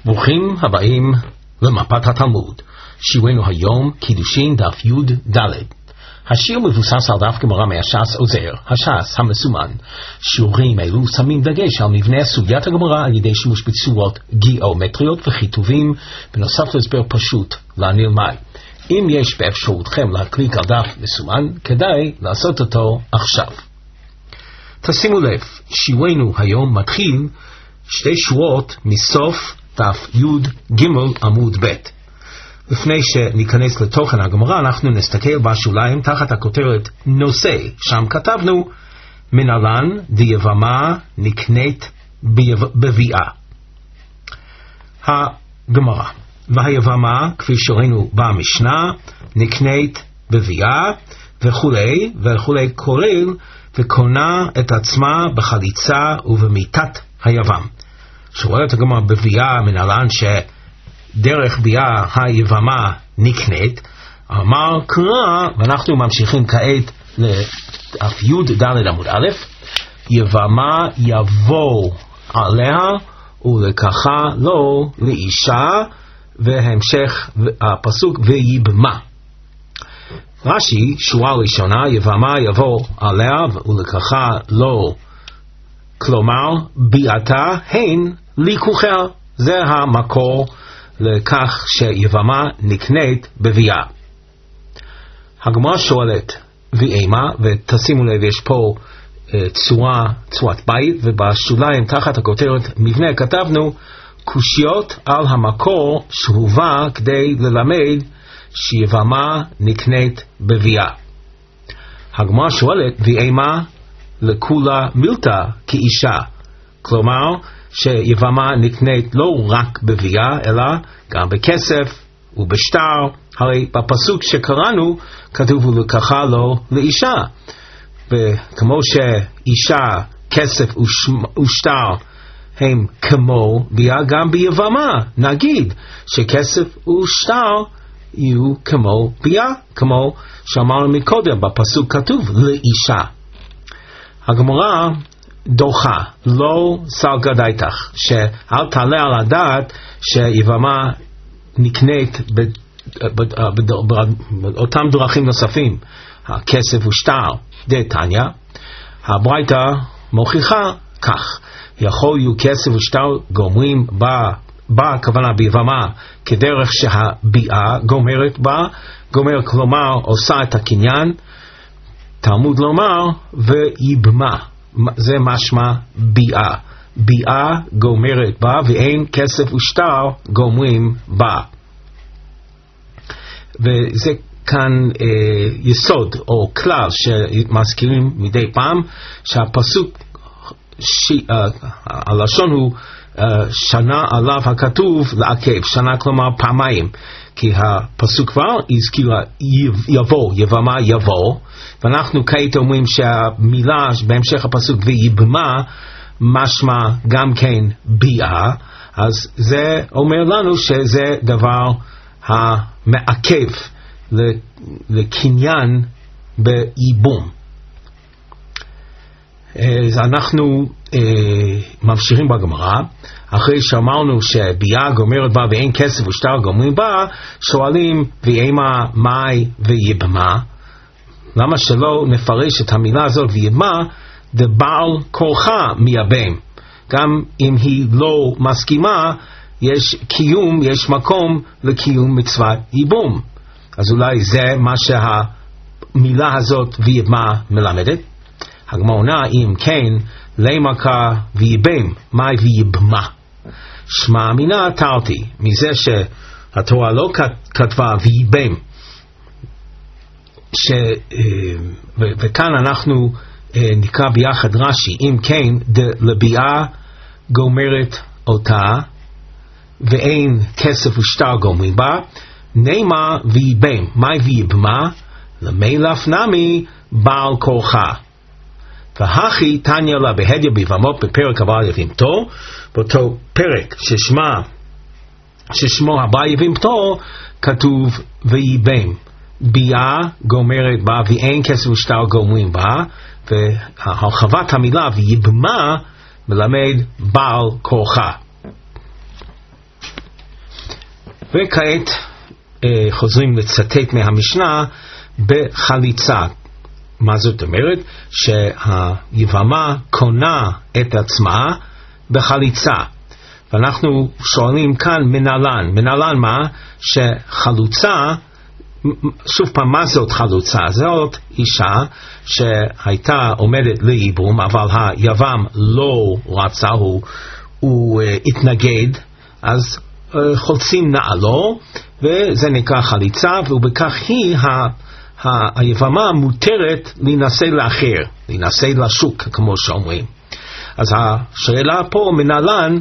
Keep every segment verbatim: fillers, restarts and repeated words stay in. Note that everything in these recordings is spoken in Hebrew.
ברוכים הבאים למפת התלמוד. שיעורנו היום קידושין דף י' ד'. השיר מבוסס על דף גמרא מהש"ס עוזר, הש"ס המסומן. שיעורים אלו שמים דגש על מבנה סוגיית הגמרא על ידי שימוש בצורות גיאומטריות וכיתובים, בנוסף להסבר פשוט לנלמד. אם יש באפשרותכם להקליק על דף מסומן, כדאי לעשות אותו עכשיו. תשימו לב, שיעורנו היום מתחיל שתי שורות מסוף דף י' ג' עמוד ב'. לפני שניכנס לתוכן הגמרא, אנחנו נסתכל בשוליים תחת הכותרת נושא, שם כתבנו מנהלן דיבמה נקנית בביאה. הגמרא, והיבמה כפי שראינו במשנה נקנית בביאה וכולי וכולי, כולל וקונה את עצמה בחליצה ובמיטת היבם. שואלת הגמרא בביאה מנהלן שדרך ביאה היבמה נקנית, אמר קרא, ואנחנו ממשיכים כעת לדף י' ד' עמוד א', יבמה יבוא עליה ולקחה לו לאישה, והמשך הפסוק ויבמה. רש"י, שורה ראשונה, יבמה יבוא עליה ולקחה לו, כלומר ביאתה הן ליקוחיה, זה המקור לכך שיבמה נקנית בביאה. הגמרא שואלת ויאמה, ותשימו לב יש פה uh, צורה, צורת בית, ובשוליים תחת הכותרת מבנה כתבנו קושיות על המקור שהובא כדי ללמד שיבמה נקנית בביאה. הגמרא שואלת ויאמה לכולה מילתא כאישה, כלומר שיבמה נקנית לא רק בביאה אלא גם בכסף ובשטר. הרי בפסוק שקראנו כתוב ולקחה לו לאישה, וכמו שאישה, כסף ושטר הם כמו ביאה, גם ביבמה נגיד שכסף ושטר יהיו כמו ביאה, כמו שאמרנו מקודם בפסוק כתוב לאישה. הגמרא דוחה, לא סלגא דייתך, שאל תעלה על הדעת שיבמה נקנית באותם דרכים נוספים, הכסף ושטר. דתניא, הברייתא מוכיחה כך, יכול יהיו כסף ושטר גומרים בה, בה כוונה ביבמה כדרך שהביאה גומרת בה, גומר כלומר עושה את הקניין, תלמוד לומר ויבמה, זה משמע ביאה, ביאה גומרת בה ואין כסף ושטר גומרים בה. וזה כאן אה, יסוד או כלל שמזכירים מדי פעם, שהפסוק ש... אה, הלשון הוא אה, שנה עליו הכתוב לעכב, שנה כלומר פעמיים, כי הפסוק כבר הזכיר יבוא, יבמה יבוא, ואנחנו כעת אומרים שהמילה בהמשך הפסוק ויבמה משמע גם כן ביאה, אז זה אומר לנו שזה דבר המעכב לקניין בייבום. אז אנחנו אה, ממשיכים בגמרא, אחרי שאמרנו שביאה גומרת בה ואין כסף ושטר גומרים בה, שואלים ויאמה מאי ויבמה, למה שלא נפרש את המילה הזאת ויבמה דבעל כורחה מייבם, גם אם היא לא מסכימה יש קיום, יש מקום לקיום מצוות ייבום. אז אולי זה מה שהמילה הזאת ויבמה מלמדת. הגמרא עונה אם כן לימקה ויבם, מאי ויבמה? שמע מינה תרתי, מזה שהתורה לא כתבה ויבם, ש, ו, וכאן אנחנו נקרא ביחד רש"י, אם כן לביאה גומרת אותה ואין כסף ושטר גומרים בה, נאמר ויבם, מאי ויבמה? למילף נמי בעל כורחה. והכי תניא לה בהדיא ביבמות בפרק הבא יבימתו, באותו פרק ששמה, ששמו הבא יבימתו, כתוב ויבם, ביאה גומרת בה ואין כסף ושטר גומרים בה, והרחבת המילה ויבמה מלמד בעל כורחה. וכעת אה, חוזרים לצטט מהמשנה בחליצה. מה זאת אומרת? שהיבמה קונה את עצמה בחליצה. ואנחנו שואלים כאן מנהלן. מנהלן מה? שחלוצה, שוב פעם, מה זאת חלוצה? זאת אישה שהייתה עומדת לייבום, אבל היבם לא רצה, הוא, הוא uh, התנגד, אז uh, חולצים נעלו, וזה נקרא חליצה, ובכך היא, ה, ה, היבמה מותרת להינשא לאחר, להינשא לשוק, כמו שאומרים. אז השאלה פה מנהלן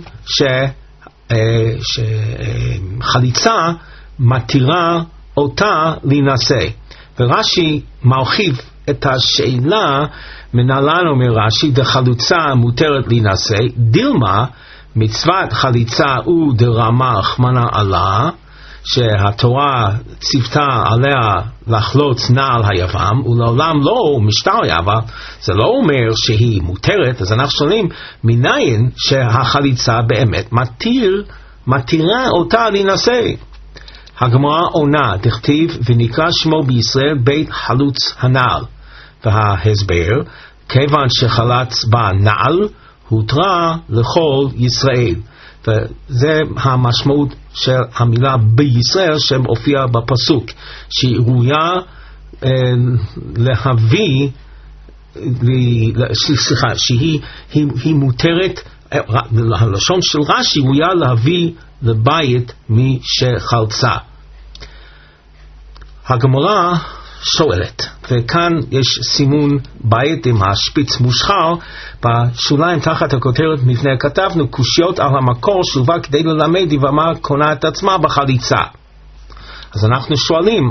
שחליצה מתירה אותה להינשא. ורש"י מרחיב את השאלה, מנהלן אומר רש"י, דחלוצה מותרת להינשא, דילמה מצוות חליצה הוא דרמה רחמנא עליה, שהתורה ציוותה עליה לחלוץ נעל היבם, ולעולם לא משתריה, אבל זה לא אומר שהיא מותרת. אז אנחנו שואלים, מניין שהחליצה באמת מתיר, מתירה אותה להינשא? הגמרא עונה, דכתיב ונקרא שמו בישראל בית חלוץ הנעל, וההסבר, כיוון שחלץ בה נעל, הותרה לכל ישראל. וזה המשמעות של המילה בישראל שמופיע בפסוק, שהיא ראויה אה, להביא, סליחה, שהיא היא, היא מותרת, הלשון של רש"י ראויה להביא לבית מי שחלצה. הגמרא שואלת, וכאן יש סימון בית עם השפיץ מושחר, בשוליים תחת הכותרת מבנה כתבנו קושיות על המקור שובה כדי ללמד יבמה קונה את עצמה בחליצה. אז אנחנו שואלים,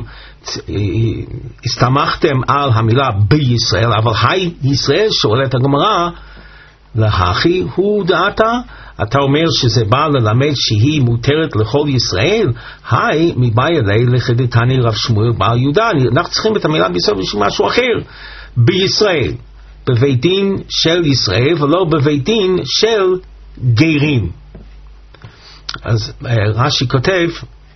הסתמכתם על המילה בישראל, אבל היי ישראל, שואלת הגמרא, להכי הוא דעתה? אתה אומר שזה בא ללמד שהיא מותרת לכל ישראל? היי, מבאי אלי לחדתני רב שמואל בעל יהודה. אנחנו צריכים את המילה בישראל בשביל משהו אחר. בישראל, בבית דין של ישראל, ולא בבית דין של גרים. אז רש"י כותב,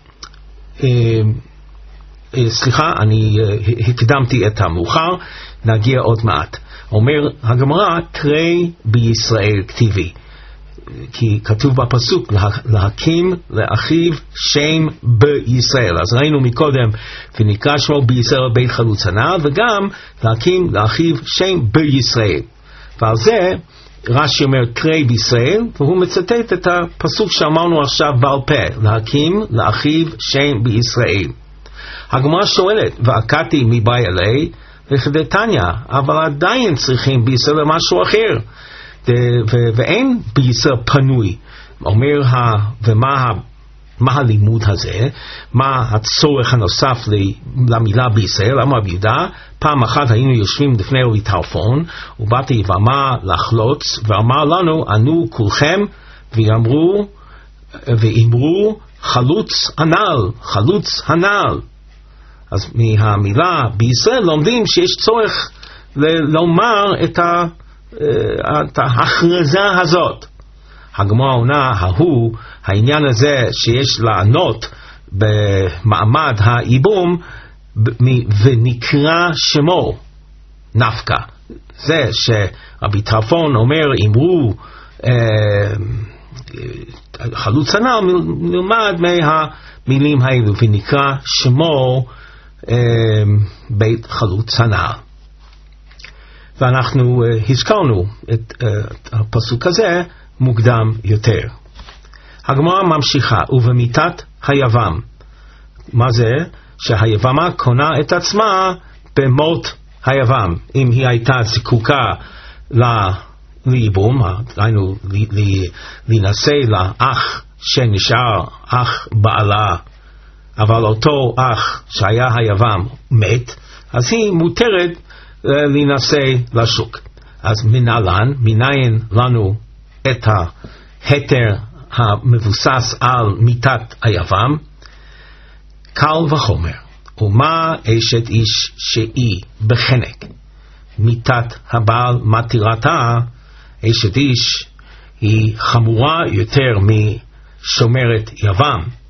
סליחה, אני הקדמתי את המאוחר, נגיע עוד מעט. אומר הגמרא, תרי בישראל כתיבי. כי כתוב בפסוק להקים לאחיו שם בישראל. אז ראינו מקודם ונקרא שמו בישראל בית חלוץ הנעל, וגם להקים לאחיו שם בישראל. ועל זה רש"י אומר תרי בישראל, והוא מצטט את הפסוק שאמרנו עכשיו בעל פה, להקים לאחיו שם בישראל. הגמרא שואלת, ועקדתי מבאי אלי לכדתניא, אבל עדיין צריכים בישראל למשהו אחר, ו- ואין בישראל פנוי. אומר, ה- ומה מה הלימוד הזה? מה הצורך הנוסף למילה בישראל? אמר רבי יהודה, פעם אחת היינו יושבים לפני רבי טרפון, ובאתי יבמה לחלוץ, ואמר לנו, ענו כולכם, ואמרו, ואמרו, חלוץ הנעל, חלוץ הנעל. אז מהמילה בישראל לומדים שיש צורך לומר את, ה, את ההכרזה הזאת. הגמרא עונה, ההוא, העניין הזה שיש לענות במעמד האיבום, ונקרא שמו, נפקא. זה שרבי טרפון אומר, אמרו, חלוץ הנעל, נלמד מהמילים האלו, ונקרא שמו, בית חלוץ הנעל. ואנחנו הזכרנו את הפסוק הזה מוקדם יותר. הגמרא ממשיכה, ובמיתת היבם. מה זה? שהיבמה קונה את עצמה במות היבם. אם היא הייתה זקוקה לייבום, היינו להינשא לאח שנשאר אח בעלה, אבל אותו אח שהיה היבם מת, אז היא מותרת להינשא לשוק. אז מנהלן, מניין לנו את ההתר המבוסס על מיתת היבם? קל וחומר. ומה אשת איש שהיא בחנק? מיתת הבעל מתירתה. אשת איש היא חמורה יותר משומרת יבם.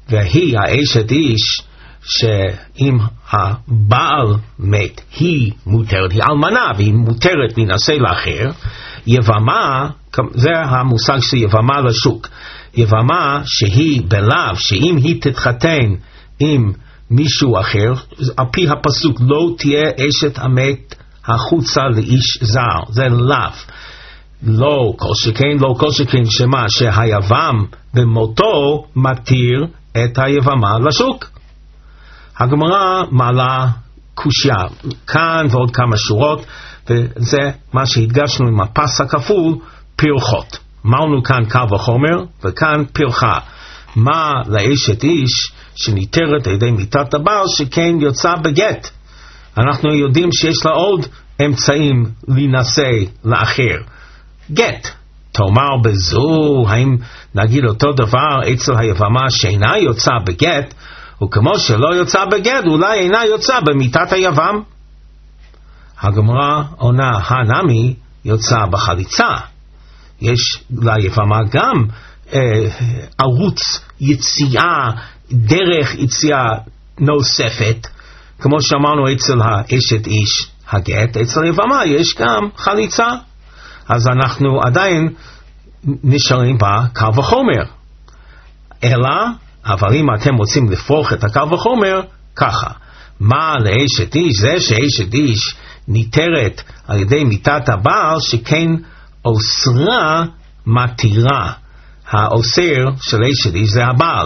והיא האשת איש שאם הבעל מת היא מותרת, היא אלמנה והיא מותרת להינשא לאחר. יבמה, זה המושג של יבמה לשוק, יבמה שהיא בלאו, שאם היא תתחתן עם מישהו אחר, על פי הפסוק לא תהיה אשת המת החוצה לאיש זר, זה לאו. לא כל שכן, לא כל שכן שמה שהיבם במותו מתיר את היבמה לשוק. הגמרא מעלה קושיה כאן ועוד כמה שורות, וזה מה שהדגשנו עם הפס הכפול, פרחות. אמרנו כאן קל וחומר וכאן פרחה. מה לאשת איש שניתרת על ידי מיתת הבעל שכן יוצא בגט? אנחנו יודעים שיש לה עוד אמצעים להינשא לאחר, גט. תאמר בזו, האם נגיד אותו דבר אצל היבמה שאינה יוצא בגט, וכמו שלא יוצא בגט אולי אינה יוצא במיתת היבם? הגמרא עונה, הנמי יוצא בחליצה. יש ליבמה גם אה, ערוץ יציאה, דרך יציאה נוספת, כמו שאמרנו אצל האשת איש הגט, אצל היבמה יש גם חליצה. אז אנחנו עדיין נשארים בה קל וחומר. אלא, אבל אם אתם רוצים לפרוח את הקל וחומר, ככה. מה לאשת איש? זה שאשת איש ניתרת על ידי מיתת הבעל שכן אוסרה מתירה. האוסר של אשת איש זה הבעל.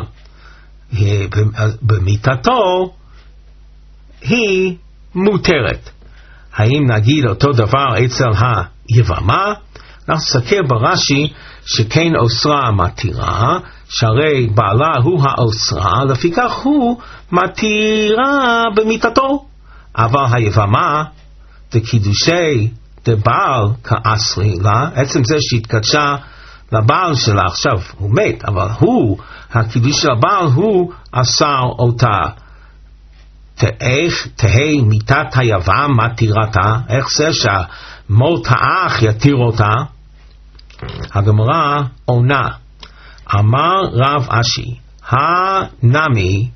במיתתו היא מותרת. האם נגיד אותו דבר אצל היבמה? אנחנו נסתכל ברש"י שכן אוסרה מתירה, שהרי בעלה הוא האוסרה, לפיכך הוא מתירה במיתתו. אבל היבמה, דקידושי דבעל כאסרי לה, עצם זה שהתקדשה לבעל שלה, עכשיו הוא מת, אבל הוא, הקידוש של הבעל הוא אסר אותה. איך תהי מיתת היבם מתירתה? איך זה שמות האח יתיר אותה? הגמרא עונה, אמר רב אשי, הנמי,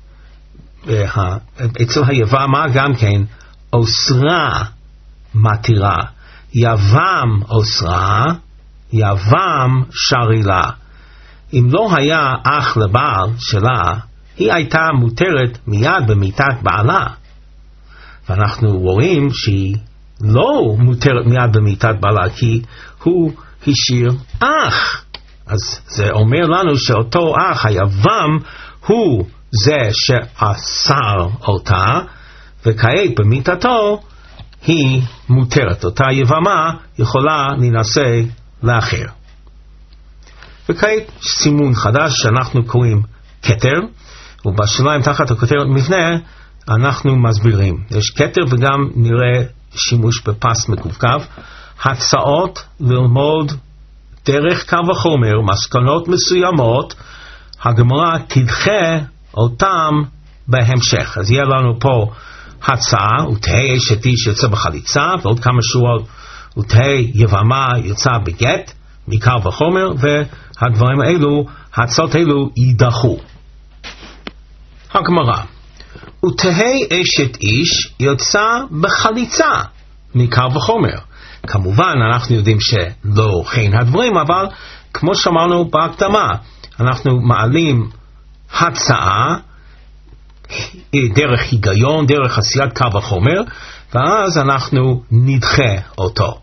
אצל היבמה גם כן אוסרה מתירה, יבם אוסרה, יבם שרילה. אם לא היה אח לבעל שלה, היא הייתה מותרת מיד במיתת בעלה. ואנחנו רואים שהיא לא מותרת מיד במיתת בעלה, כי הוא השאיר אח. אז זה אומר לנו שאותו אח, היבם, הוא זה שאסר אותה, וכעת במיתתו היא מותרת. אותה יבמה יכולה להינשא לאחר. וכעת סימון חדש שאנחנו קוראים כתר, ובשוליים תחת הכותרת מבנה אנחנו מסבירים. יש כתר וגם נראה שימוש בפס מקווקו. הצעות ללמוד דרך קו החומר, מסקנות מסוימות, הגמרא תדחה אותם בהמשך. אז יהיה לנו פה הצעה, ותהי אשת איש יוצא בחליצה, ועוד כמה שורות, ותהי יבמה יוצא בגט, מקו החומר, והדברים האלו, הצעות האלו יידחו. הגמרא, ותהי אשת איש יוצא בחליצה, מקו וחומר. כמובן אנחנו יודעים שלא כן הדברים, אבל כמו שאמרנו בהקדמה, אנחנו מעלים הצעה דרך היגיון, דרך עשיית קו החומר, ואז אנחנו נדחה אותו.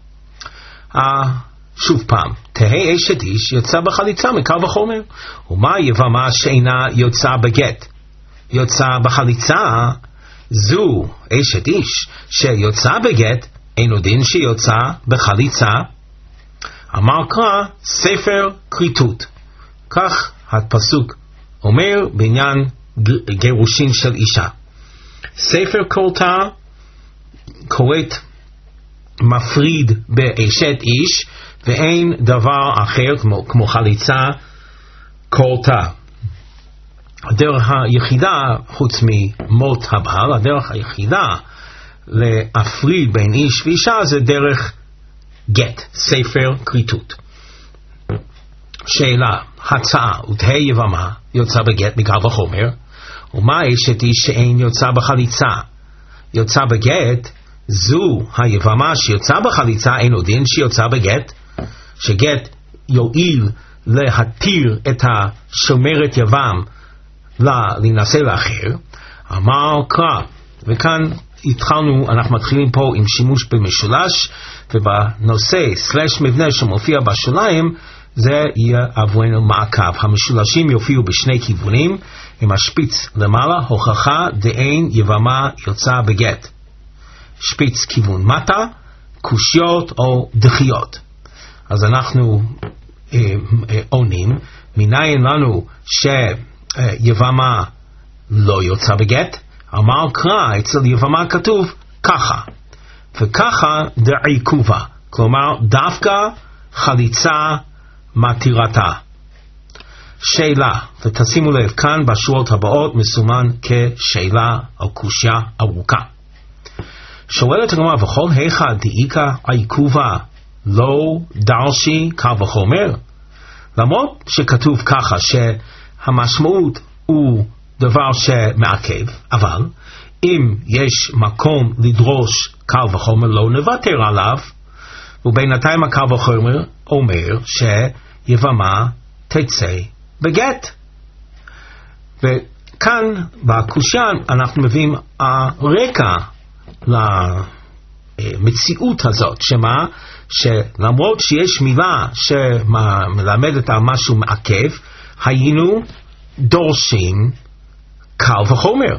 שוב פעם, תהי אשת איש יוצא בחליצה מקו החומר. ומה יבמה שאינה יוצא בגט? יוצא בחליצה, זו אשת איש שיוצא בגט, אינו דין שיוצא בחליצה. אמר קרא ספר כריתות. כך הפסוק אומר בעניין גירושין של אישה. ספר כורתה קוראת מפריד באשת איש, ואין דבר אחר כמו, כמו חליצה כורתה. הדרך היחידה, חוץ ממות הבעל, הדרך היחידה להפריד בין איש ואישה זה דרך גט, ספר כריתות. שאלה, הצעה ותהי יבמה יוצא בגט מקל וחומר, ומה אשת איש שאין יוצא בחליצה? יוצא בגט, זו היבמה שיוצא בחליצה, אין עוד דין שיוצא בגט, שגט יועיל להתיר את השומרת יבם להינשא לאחר. אמר קרא, וכאן התחלנו, אנחנו מתחילים פה עם שימוש במשולש, ובנושא סלש מבנה שמופיע בשוליים, זה יהיה עבורנו מעקב. המשולשים יופיעו בשני כיוונים, עם השפיץ למעלה, הוכחה דאין יבמה יוצא בגט. שפיץ כיוון מטה, קושיות או דחיות. אז אנחנו אה, אה, עונים, מניין לנו שיבמה לא יוצא בגט? אמר קרא, אצל יבמה כתוב ככה, וככה דעיכובה, כלומר דווקא חליצה מתירתה. שאלה, ותשימו לב, כאן בשורות הבאות מסומן כשאלה או קושיה ארוכה. שואלת הגמרא, וכל היכא דאיכא עיכובה לא דרשי קל וחומר? למרות שכתוב ככה שהמשמעות הוא דבר שמעכב, אבל אם יש מקום לדרוש קל וחומר לא נוותר עליו, ובינתיים הקל וחומר אומר שיבמה תצא בגט. וכאן בקושיה אנחנו מביאים הרקע למציאות הזאת, שמה? שלמרות שיש מילה שמלמדת על משהו מעכב, היינו דורשים קל וחומר.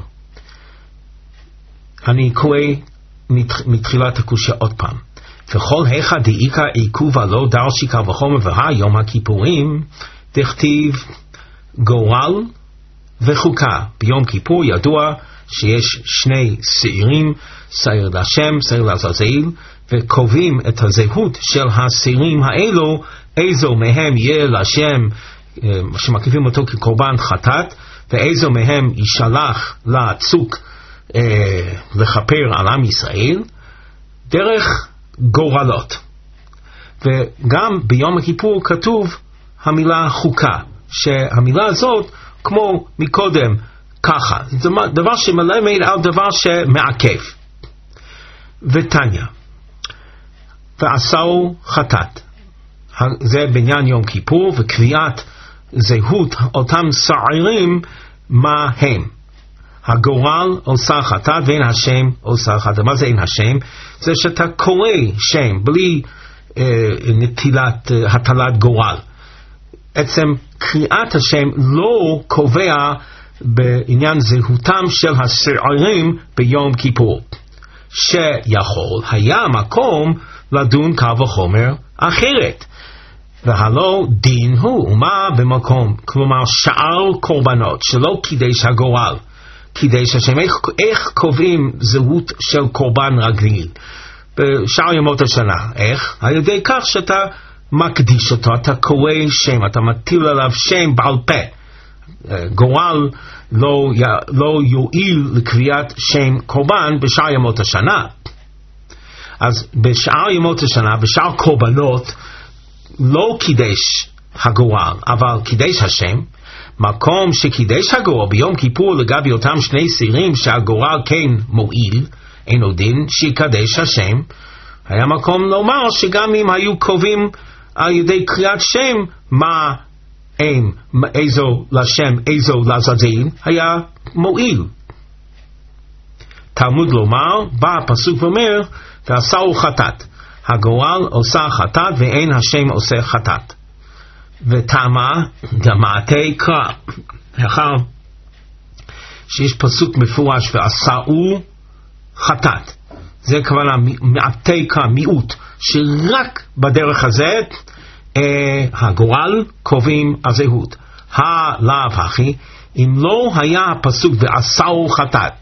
אני קורא מתחילת הקושיה עוד פעם. וכל היכא דאיכא עיכובה לא דרשי קל וחומר, והיום הכיפורים דכתיב גורל וחוקה. ביום כיפור ידוע שיש שני שעירים, שעיר להשם, שעיר לעזאזל, וקובעים את הזהות של השעירים האלו, איזו מהם יהיה להשם, שמקריבים אותו כקורבן חטאת, ואיזו מהם יישלח לצוק אה, לכפר על עם ישראל, דרך גורלות. וגם ביום הכיפור כתוב המילה חוקה, שהמילה הזאת כמו מקודם ככה, זה דבר שמלמד על דבר שמעכב. ותניא, ועשהו חטאת, זה בעניין יום כיפור, וקביעת זהות אותם שעירים מה הם. הגורל עושה חטאת ואין השם עושה חטאת. מה זה אין השם? זה שאתה קורא שם בלי אה, נטילת, אה, הטלת גורל. עצם קריאת השם לא קובע בעניין זהותם של השעירים ביום כיפור. שיכול היה מקום לדון קל וחומר אחרת. והלא דין הוא, ומה במקום? כלומר שאר קורבנות שלא קידש הגורל, קידש השם. איך, איך קובעים זהות של קורבן רגיל בשאר ימות השנה? איך? על ידי כך שאתה מקדיש אותו, אתה קורא שם, אתה מטיל עליו שם בעל פה. גורל לא, לא יועיל לקביעת שם קורבן בשאר ימות השנה. אז בשאר ימות השנה, בשאר קורבנות, לא קידש הגורל, אבל קידש השם. מקום שקידש הגורל ביום כיפור לגבי אותם שני סירים שהגורל כן מועיל, אין עוד דין שיקדש השם. היה מקום לומר שגם אם היו קובעים על ידי קריאת שם מה הם, איזו לשם, איזו לעזאזל, היה מועיל. תלמוד לומר, בא הפסוק ואומר, ועשהו חטאת. הגורל עושה חטאת ואין השם עושה חטאת. וטעמה דמעתי קרא, לאחר שיש פסוק מפורש ועשהו חטאת, זה כוונה מעטי קרא, מיעוט, שרק בדרך הזה אה, הגורל קובעים הזהות. הלאו הכי, אם לא היה הפסוק ועשהו חטאת,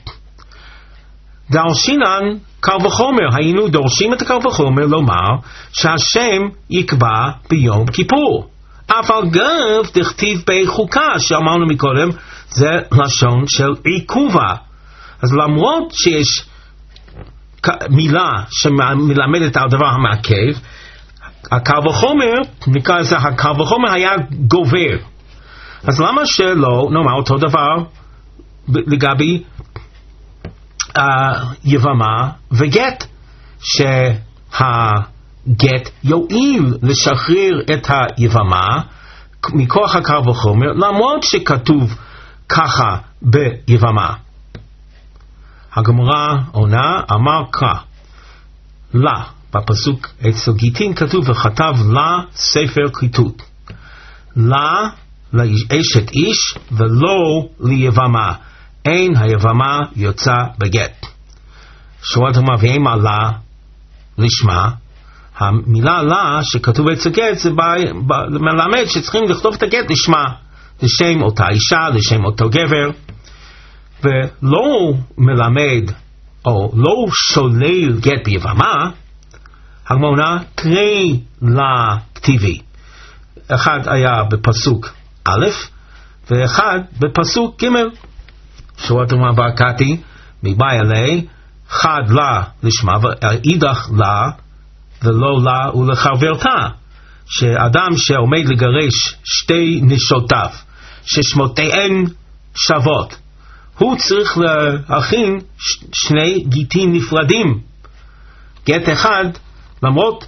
דרשינן קל וחומר, היינו דורשים את הקל וחומר לומר שהשם יקבע ביום כיפור. אבל גם דכתיב בחוקה שאמרנו מקודם, זה לשון של עיכובה. אז למרות שיש מילה שמלמדת על דבר המעכב, הקל וחומר, נקרא לזה הקל וחומר היה גובר. אז למה שלא נאמר אותו דבר לגבי uh, יבמה וגט, שהגט יועיל לשחרר את היבמה מכוח הקל וחומר, למרות שכתוב ככה ביבמה. הגמרא עונה, אמר קרא לה, בפסוק אצל גיטין כתוב וכתב לה ספר כריתות. לה לאשת איש ולא ליבמה, אין היבמה יוצא בגט. שורת אמר ואימה לה לשמה, המילה לה שכתוב אצל גט זה מלמד שצריכים לכתוב את הגט לשמה, לשם אותה אישה, לשם אותו גבר, ולא מלמד או לא שולל גט ביבמה. הגמרא קרי לה כתיבי, אחד היה בפסוק א' ואחד בפסוק ג'. שורת אמר ברקתי מבאי עלי חד לה לשמה ואידך לה ולא לה ולחברתה, שאדם שעומד לגרש שתי נשותיו ששמותיהן שוות, הוא צריך להכין שני גיטין נפרדים. גט אחד, למרות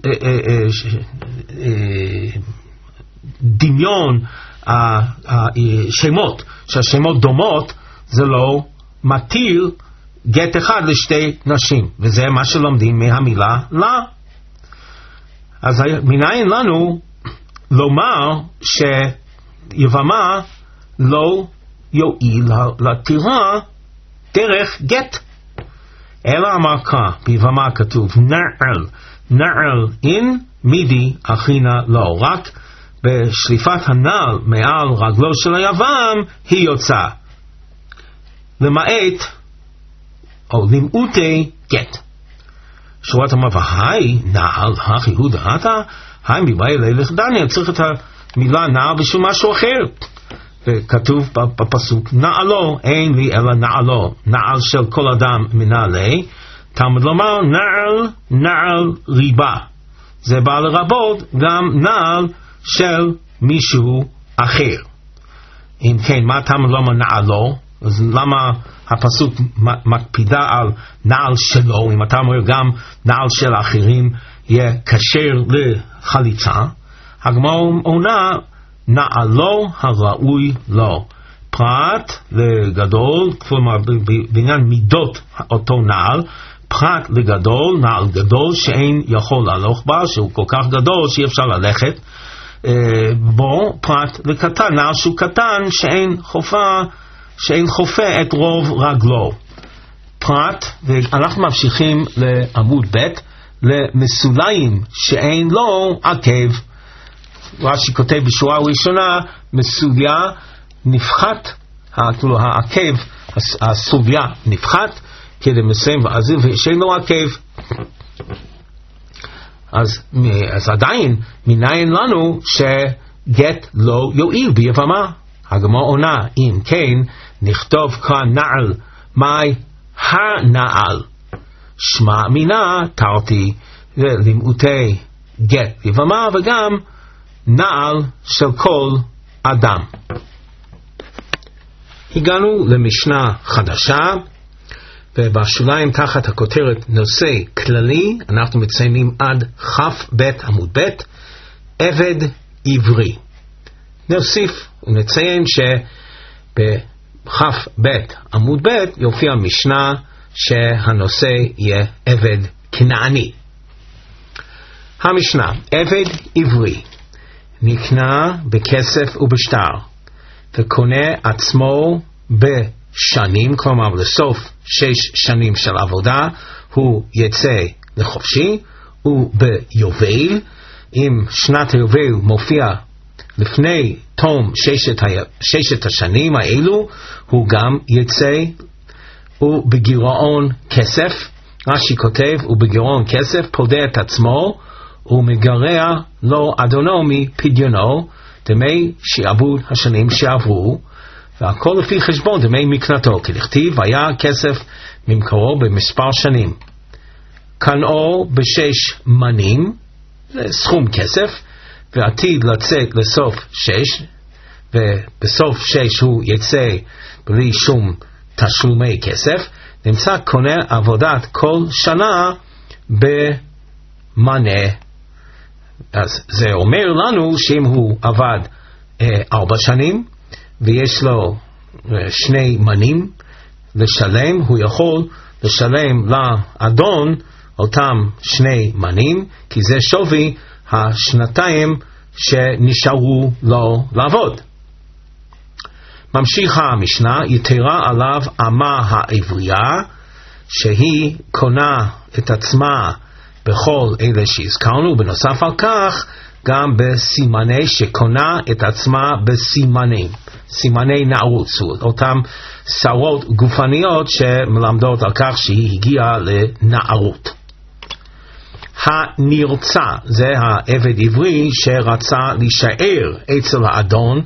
דמיון השמות, שהשמות דומות, זה לא מתיר גט אחד לשתי נשים, וזה מה שלומדים מהמילה לה. אז מניין לנו לומר שיבמה לא יועיל לתירה דרך גט, אלא אמר כך, ביבמה כתוב נעל, נעל אין מידי הכינה לא, רק בשליפת הנעל מעל רגלו של היבם היא יוצאה, למעט או למעוטי גט. שורת אמר והי נעל הכי הוא דעתה, היי מבאי לילך דניה, צריך את המילה נעל בשביל משהו אחר. וכתוב בפסוק נעלו, אין לי אלא נעלו, נעל של כל אדם מנעלי, תלמוד לומר נעל נעל ריבה, זה בא לרבות גם נעל של מישהו אחר. אם כן, מה תלמוד לומר נעלו? אז למה הפסוק מקפידה על נעל שלו, אם אתה אומר גם נעל של אחרים יהיה כשר לחליצה? הגמרא עונה נעלו הראוי לו, פרט לגדול, כלומר בעניין מידות אותו נעל, פרט לגדול, נעל גדול שאין יכול להלוך בה, שהוא כל כך גדול שאי אפשר ללכת בו, פרט לקטן, נעל שהוא קטן שאין חופה, שאין חופה את רוב רגלו. פרט, ואנחנו ממשיכים לעמוד ב', למסוליים שאין לו עקב. רש"י כותב בשורה הראשונה, מסוליה נפחת, כאילו העקב, הסוליה נפחת, כדי מסיים ועזיר ושאין לו עקב. אז, אז עדיין מניין לנו שגט לא יועיל ביבמה. הגמרא עונה, אם כן נכתוב כאן נעל, מהי הנעל? שמע מינה תרתי למעוטי גט ביבמה, וגם נעל של כל אדם. הגענו למשנה חדשה, ובשוליים תחת הכותרת נושא כללי אנחנו מציינים עד כף בית עמוד בית, עבד עברי. נוסיף ונציין שבכף בית עמוד בית יופיע משנה שהנושא יהיה עבד כנעני. המשנה, עבד עברי נקנה בכסף ובשטר וקונה עצמו בשנים, כלומר לסוף שש שנים של עבודה הוא יצא לחופשי, וביובל, אם שנת היובל מופיע לפני תום ששת, ה... ששת השנים האלו, הוא גם יצא ובגירעון כסף. רש"י כותב ובגירעון כסף פודה את עצמו ומגרע לו אדונו מפדיונו, דמי שעבוד השנים שעברו, והכל לפי חשבון דמי מקנתו, כדכתיב היה כסף ממקורו במספר שנים, קנאו בשש מנים זה סכום כסף, ועתיד לצאת לסוף שש, ובסוף שש הוא יצא בלי שום תשלומי כסף, נמצא קונה עבודת כל שנה במנה. אז זה אומר לנו שאם הוא עבד אה, ארבע שנים ויש לו אה, שני מנים לשלם, הוא יכול לשלם לאדון אותם שני מנים, כי זה שווי השנתיים שנשארו לו לעבוד. ממשיכה המשנה, יתרה עליו אמה העברייה, שהיא קונה את עצמה בכל אלה שהזכרנו, בנוסף על כך גם בסימני שקונה את עצמה בסימנים, סימני נערות, אותם שרות גופניות שמלמדות על כך שהיא הגיעה לנערות. הנרצה זה העבד עברי שרצה להישאר אצל האדון,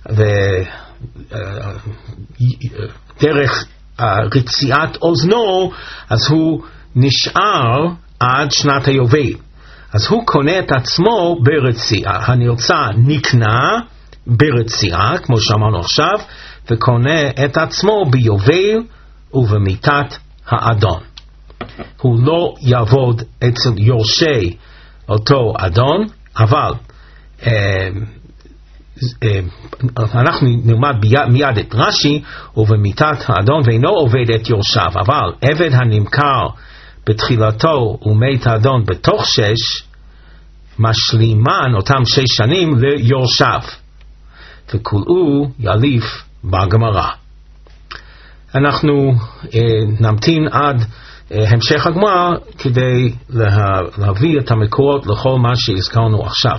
ודרך רציעת אוזנו אז הוא נשאר עד שנת היובל, אז הוא קונה את עצמו ברציעה. הנרצה נקנה ברציעה כמו שאמרנו עכשיו, וקונה את עצמו ביובל ובמיתת האדון. הוא לא יעבוד אצל יורשי אותו אדון, אבל אה, אה, אנחנו נלמד מיד את רש"י, ובמיתת האדון ואינו עובד את יורשיו. אבל עבד הנמכר בתחילתו ומת האדון בתוך שש, משלימן אותם שש שנים ליורשיו, וכולו יליף בגמרא. אנחנו אה, נמתין עד אה, המשך הגמרא כדי לה, להביא את המקורות לכל מה שהזכרנו עכשיו.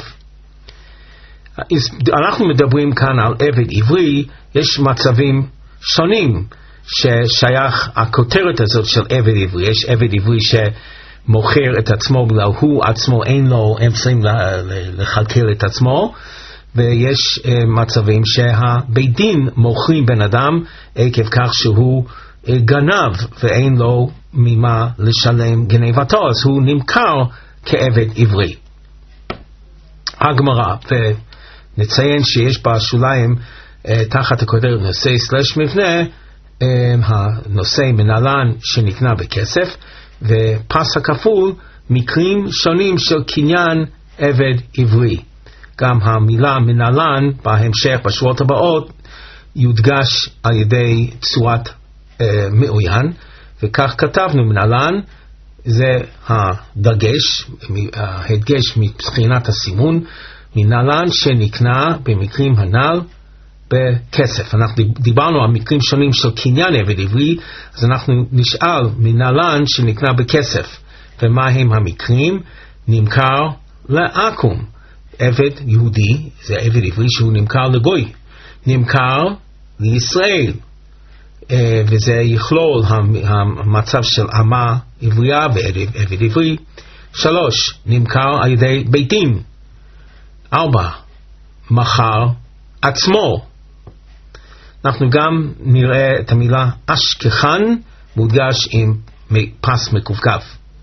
אנחנו מדברים כאן על עבד עברי. יש מצבים שונים ששייך הכותרת הזאת של עבד עברי. יש עבד עברי שמוכר את עצמו בגלל הוא עצמו אין לו אמצעים לכלכל את עצמו, ויש uh, מצבים שהבית דין מוכרים בן אדם עקב כך שהוא uh, גנב ואין לו ממה לשלם גנבתו, אז הוא נמכר כעבד עברי. הגמרא, ונציין שיש בשוליים uh, תחת הכותרת נושא סלש מבנה, uh, הנושא מנהלן שנקנה בכסף, ופס הכפול מקרים שונים של קניין עבד עברי. גם המילה מנהלן בהמשך בשורות הבאות יודגש על ידי צורת אה, מאוין, וכך כתבנו מנהלן זה הדגש, ההדגש מבחינת הסימון, מנהלן שנקנה במקרים הנ"ל בכסף. אנחנו דיברנו על מקרים שונים של קניין עבד עברי, אז אנחנו נשאל מנהלן שנקנה בכסף, ומה הם המקרים? נמכר לעכו"ם, עבד יהודי, זה עבד עברי שהוא נמכר לגוי, נמכר לישראל, וזה יכלול המצב של אמה עברייה ועבד עברי. שלוש, נמכר על ידי בית דין. ארבע, מכר עצמו. אנחנו גם נראה את המילה אשכחן מודגש עם פס מקווקו.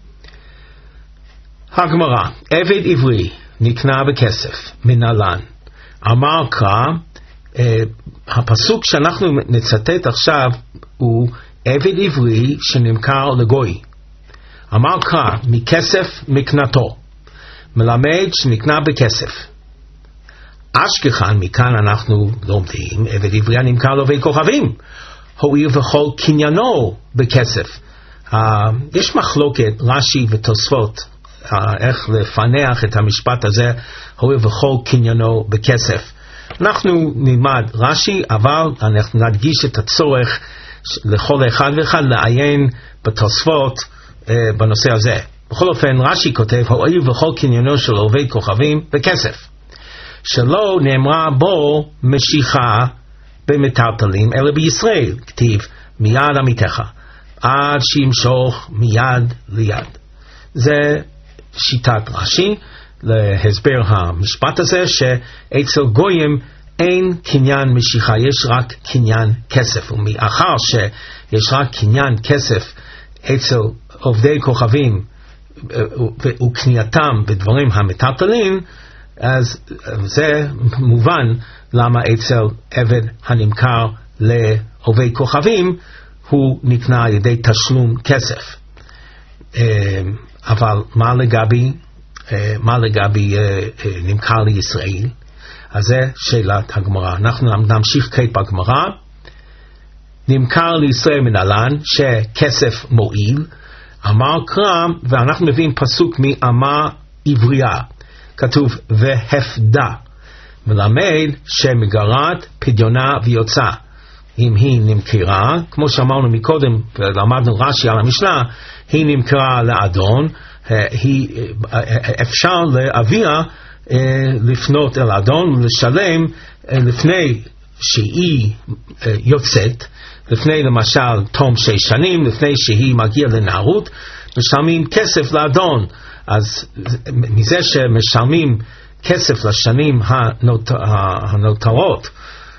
הגמרא, עבד עברי נקנה בכסף, מנהלן. אמר קרא, אה, הפסוק שאנחנו נצטט עכשיו הוא עבד עברי שנמכר לגוי. אמר קרא, מכסף מקנתו, מלמד שנקנה בכסף. אשכחן, מכאן אנחנו לומדים, עבד עברי הנמכר לווי כוכבים, הואיל וכל קניינו בכסף. אה, יש מחלוקת רש"י ותוספות איך לפענח את המשפט הזה, הואיל וכל קניינו בכסף. אנחנו נלמד רש"י, אבל אנחנו נדגיש את הצורך לכל אחד ואחד לעיין בתוספות אה, בנושא הזה. בכל אופן רש"י כותב, הואיל וכל קניינו של עובד כוכבים בכסף, שלא נאמרה בו משיכה במטלטלים אלא בישראל, כתיב מיד עמיתך עד שימשוך מיד ליד. זה שיטת רש"י להסבר המשפט הזה, שאצל גויים אין קניין משיכה, יש רק קניין כסף. ומאחר שיש רק קניין כסף אצל עובדי כוכבים וקנייתם בדברים המטלטלים, אז זה מובן למה אצל עבד הנמכר לעובי כוכבים הוא נקנה על ידי תשלום כסף. אבל מה לגבי, מה לגבי נמכר לישראל? אז זה שאלת הגמרא. אנחנו נמשיך כעת בגמרא. נמכר לישראל מנהלן שכסף מועיל, אמר קרא, ואנחנו מביאים פסוק מאמה עברייה, כתוב והפדה, מלמד שמגרת פדיונה ויוצא. אם היא נמכרה, כמו שאמרנו מקודם ולמדנו רש"י על המשנה, היא נמכרה לאדון, היא, אפשר לאביה לפנות אל אדון ולשלם לפני שהיא יוצאת, לפני למשל תום שש שנים, לפני שהיא מגיעה לנערות, משלמים כסף לאדון. אז מזה שמשלמים כסף לשנים הנות, הנותרות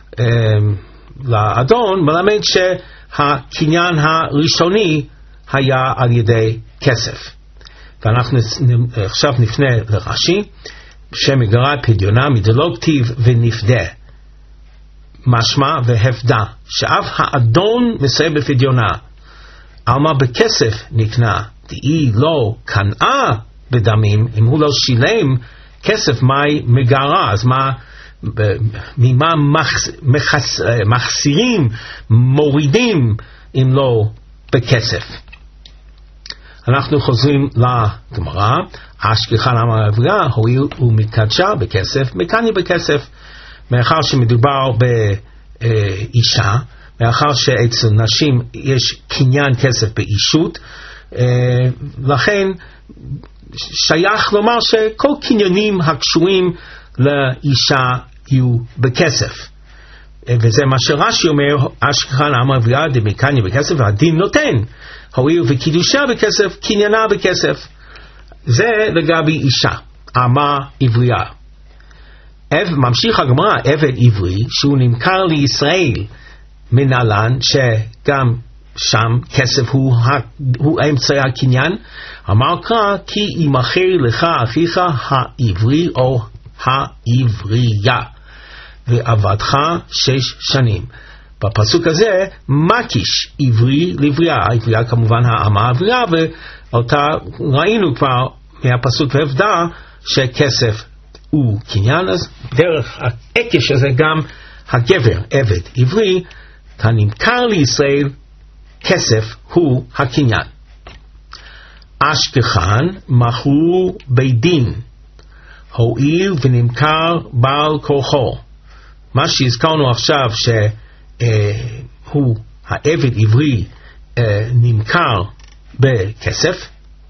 לאדון, מלמד שהקניין הראשוני היה על ידי כסף. ואנחנו עכשיו נפנה לרש"י, שמגרת פדיונה מדלא כתיב ונפדה, משמע והפדה, שאף האדון מסיים בפדיונה, עלמא בכסף נקנה, דהי לא קנאה בדמים, אם הוא לא שילם כסף, מהי מגרה? אז מה, ממה מחס, מחסירים, מורידים, אם לא בכסף? אנחנו חוזרים לגמרא, אשכחן אמר עברייה, הואיל ומקדשה בכסף, מקני בכסף, מאחר שמדובר באישה, מאחר שאצל נשים יש קניין כסף באישות, לכן שייך לומר שכל קניינים הקשורים לאישה יהיו בכסף. וזה מה שרש"י אומר, אשכחן אמר עברייה דמקני בכסף, והדין נותן, הואיל וקידושה בכסף, קניינה בכסף. זה לגבי אישה, אמה עברייה. ממשיך הגמרא, עבד עברי שהוא נמכר לישראל מנהלן, שגם שם כסף הוא, הוא אמצעי הקניין, אמר קרא כי ימכר לך אחיך העברי או העברייה ועבדך שש שנים. בפסוק הזה מקיש עברי לעברייה, העברייה כמובן האמה עברייה, ואותה ראינו כבר מהפסוק והפדה שכסף הוא קניין. אז דרך העקש הזה גם הגבר עבד עברי הנמכר לישראל, כסף הוא הקניין. אשכחן מכרו בית דין, הואיל ונמכר בעל כוחו. מה שהזכרנו עכשיו שהוא העבד עברי נמכר בכסף,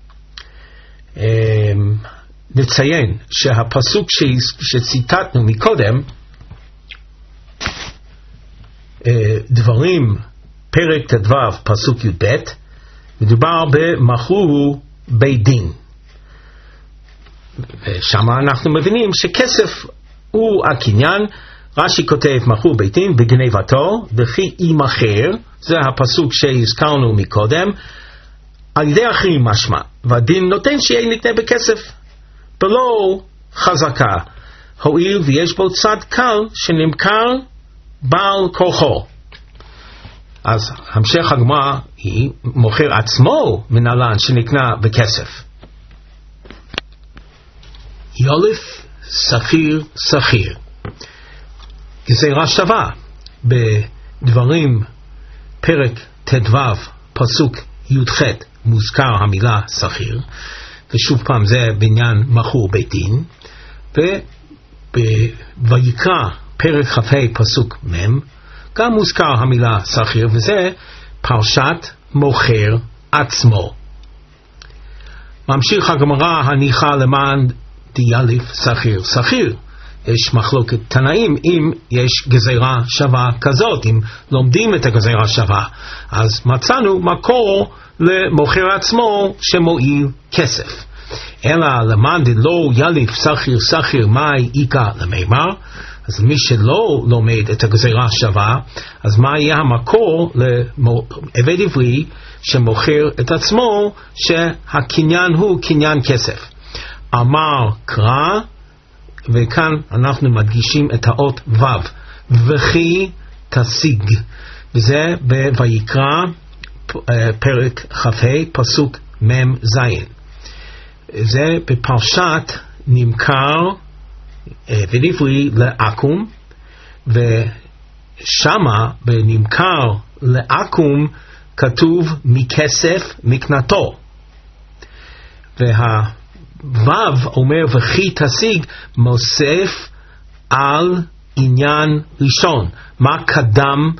נציין שהפסוק שציטטנו מקודם, דברים פרק ט"ו פסוק י"ב, מדובר במכרו בית דין. ושם אנחנו מבינים שכסף הוא הקניין. רש"י כותב מכרו בית דין בגנבתו וכי ימכר, זה הפסוק שהזכרנו מקודם, על ידי אחרים משמע, והדין נותן שיהיה נקנה בכסף בלא חזקה, הואיל ויש בו צד קל שנמכר בעל כוחו. אז המשך הגמרא היא מוכר עצמו מנהלן שנקנה בכסף. יולף שכיר שכיר, גזירה שווה. בדברים פרק ט"ו פסוק י"ח מוזכר המילה שכיר, ושוב פעם זה בעניין מכרו בית דין. ובויקרא פרק כ"ה פסוק מ' גם מוזכר המילה שכיר, וזה פרשת מוכר עצמו. ממשיך הגמרא, הניחה למען דיאליף שכיר שכיר. יש מחלוקת תנאים אם יש גזירה שווה כזאת, אם לומדים את הגזירה שווה. אז מצאנו מקור למוכר עצמו שמועיל כסף. אלא למען דלא יאליף שכיר שכיר מאי איכא למימר, אז מי שלא לומד את הגזירה השווה, אז מה יהיה המקור לעבד עברי שמוכר את עצמו שהקניין הוא קניין כסף? אמר קרא, וכאן אנחנו מדגישים את האות ו', וכי תשיג, וזה בויקרא פרק כ"ה פסוק מם זין. זה בפרשת נמכר עבד עברי לעכו"ם, ושמה בנמכר לעכו"ם כתוב מכסף מקנתו, והוו אומר וכי תשיג מוסף על עניין ראשון. מה קדם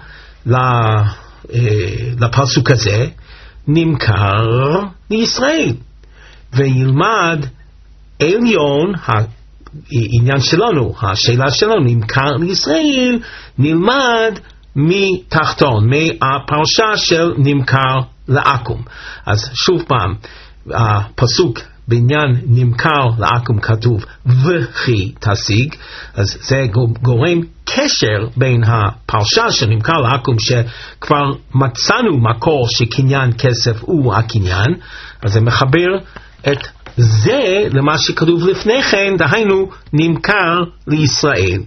לפסוק הזה? נמכר לישראל, וילמד עליון העניין שלנו, השאלה שלנו, נמכר לישראל, נלמד מתחתון, מהפרשה של נמכר לעכו"ם. אז שוב פעם, הפסוק בעניין נמכר לעכו"ם כתוב וכי תשיג, אז זה גורם קשר בין הפרשה של נמכר לעכו"ם, שכבר מצאנו מקור שקניין כסף הוא הקניין, אז זה מחבר את זה למה שכתוב לפני כן, דהיינו נמכר לישראל.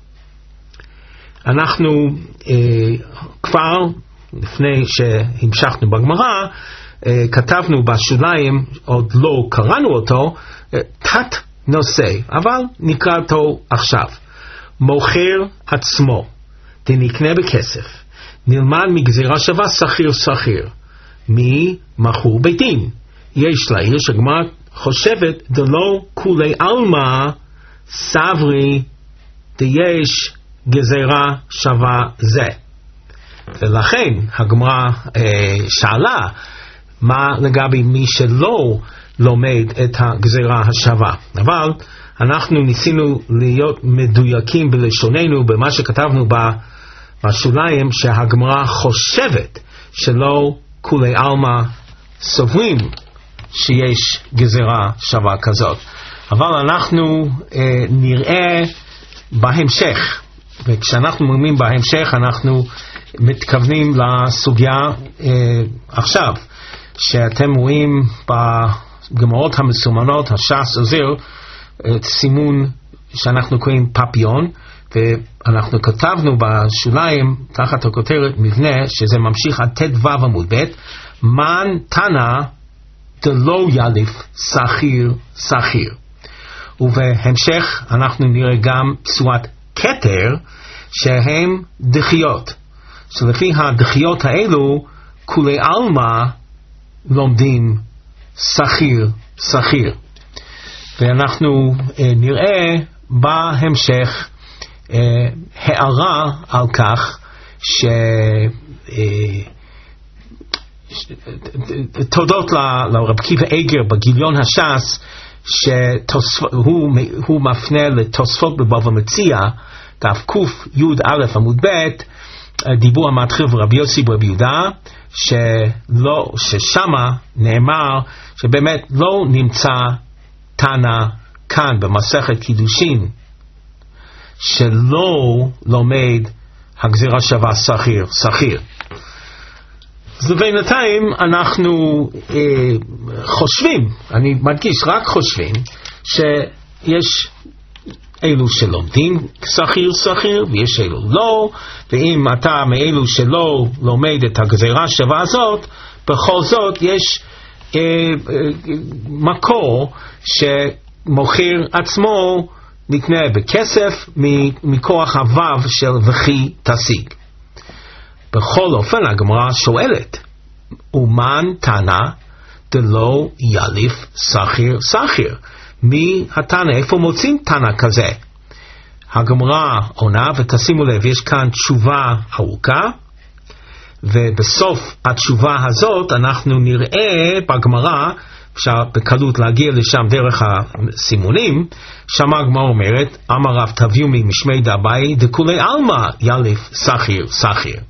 אנחנו אה, כבר לפני שהמשכנו בגמרא, אה, כתבנו בשוליים, עוד לא קראנו אותו, אה, תת נושא, אבל נקרא אותו עכשיו. מוכר עצמו, תנקנה בכסף, נלמד מגזירה שווה שכיר שכיר, ממכור בית דין. יש לעיר שגמרא חושבת דלא כולי עלמא סברי דיש גזירה שווה זה. ולכן הגמרא אה, שאלה מה לגבי מי שלא לומד את הגזירה השווה. אבל אנחנו ניסינו להיות מדויקים בלשוננו במה שכתבנו בשוליים, שהגמרא חושבת שלא כולי עלמא סוברים שיש גזירה שווה כזאת. אבל אנחנו אה, נראה בהמשך, וכשאנחנו אומרים בהמשך אנחנו מתכוונים לסוגיה אה, עכשיו, שאתם רואים בגמרות המסומנות, הש"ס עוזר, את סימון שאנחנו קוראים פפיון, ואנחנו כתבנו בשוליים תחת הכותרת מבנה, שזה ממשיך עד ט"ו עמוד ב', מן תנא דלא יליף שכיר שכיר. ובהמשך אנחנו נראה גם צורת כתר שהם דחיות, שלפי הדחיות האלו כולי עלמא לומדים שכיר שכיר. ואנחנו אה, נראה בהמשך אה, הערה על כך ש אה, תודות לרב קיבא איגר בגיליון הש"ס, שהוא מפנה לתוספות בבבא מציעא דף ק"א עמוד ב', דיבור המתחיל ורבי יוסי ברבי יהודה, שלא, ששמה נאמר שבאמת לא נמצא תנא כאן במסכת קידושין שלא לומד הגזירה שווה שכיר שכיר. אז בינתיים אנחנו אה, חושבים, אני מדגיש רק חושבים, שיש אלו שלומדים שכיר שכיר ויש אלו לא, ואם אתה מאלו שלא לומד את הגזירה שווה הזאת, בכל זאת יש אה, אה, מקור שמוכר עצמו נקנה בכסף מכוח הוו של וכי תשיג. בכל אופן הגמרא שואלת, ומן תנא דלא יליף שכיר שכיר? מי התנא? איפה מוצאים תנא כזה? הגמרא עונה, ותשימו לב, יש כאן תשובה ארוכה, ובסוף התשובה הזאת אנחנו נראה בגמרא, אפשר בקלות להגיע לשם דרך הסימונים, שם הגמרא אומרת, אמר רב תביאו משמי דאביי דכולי עלמא יליף שכיר שכיר.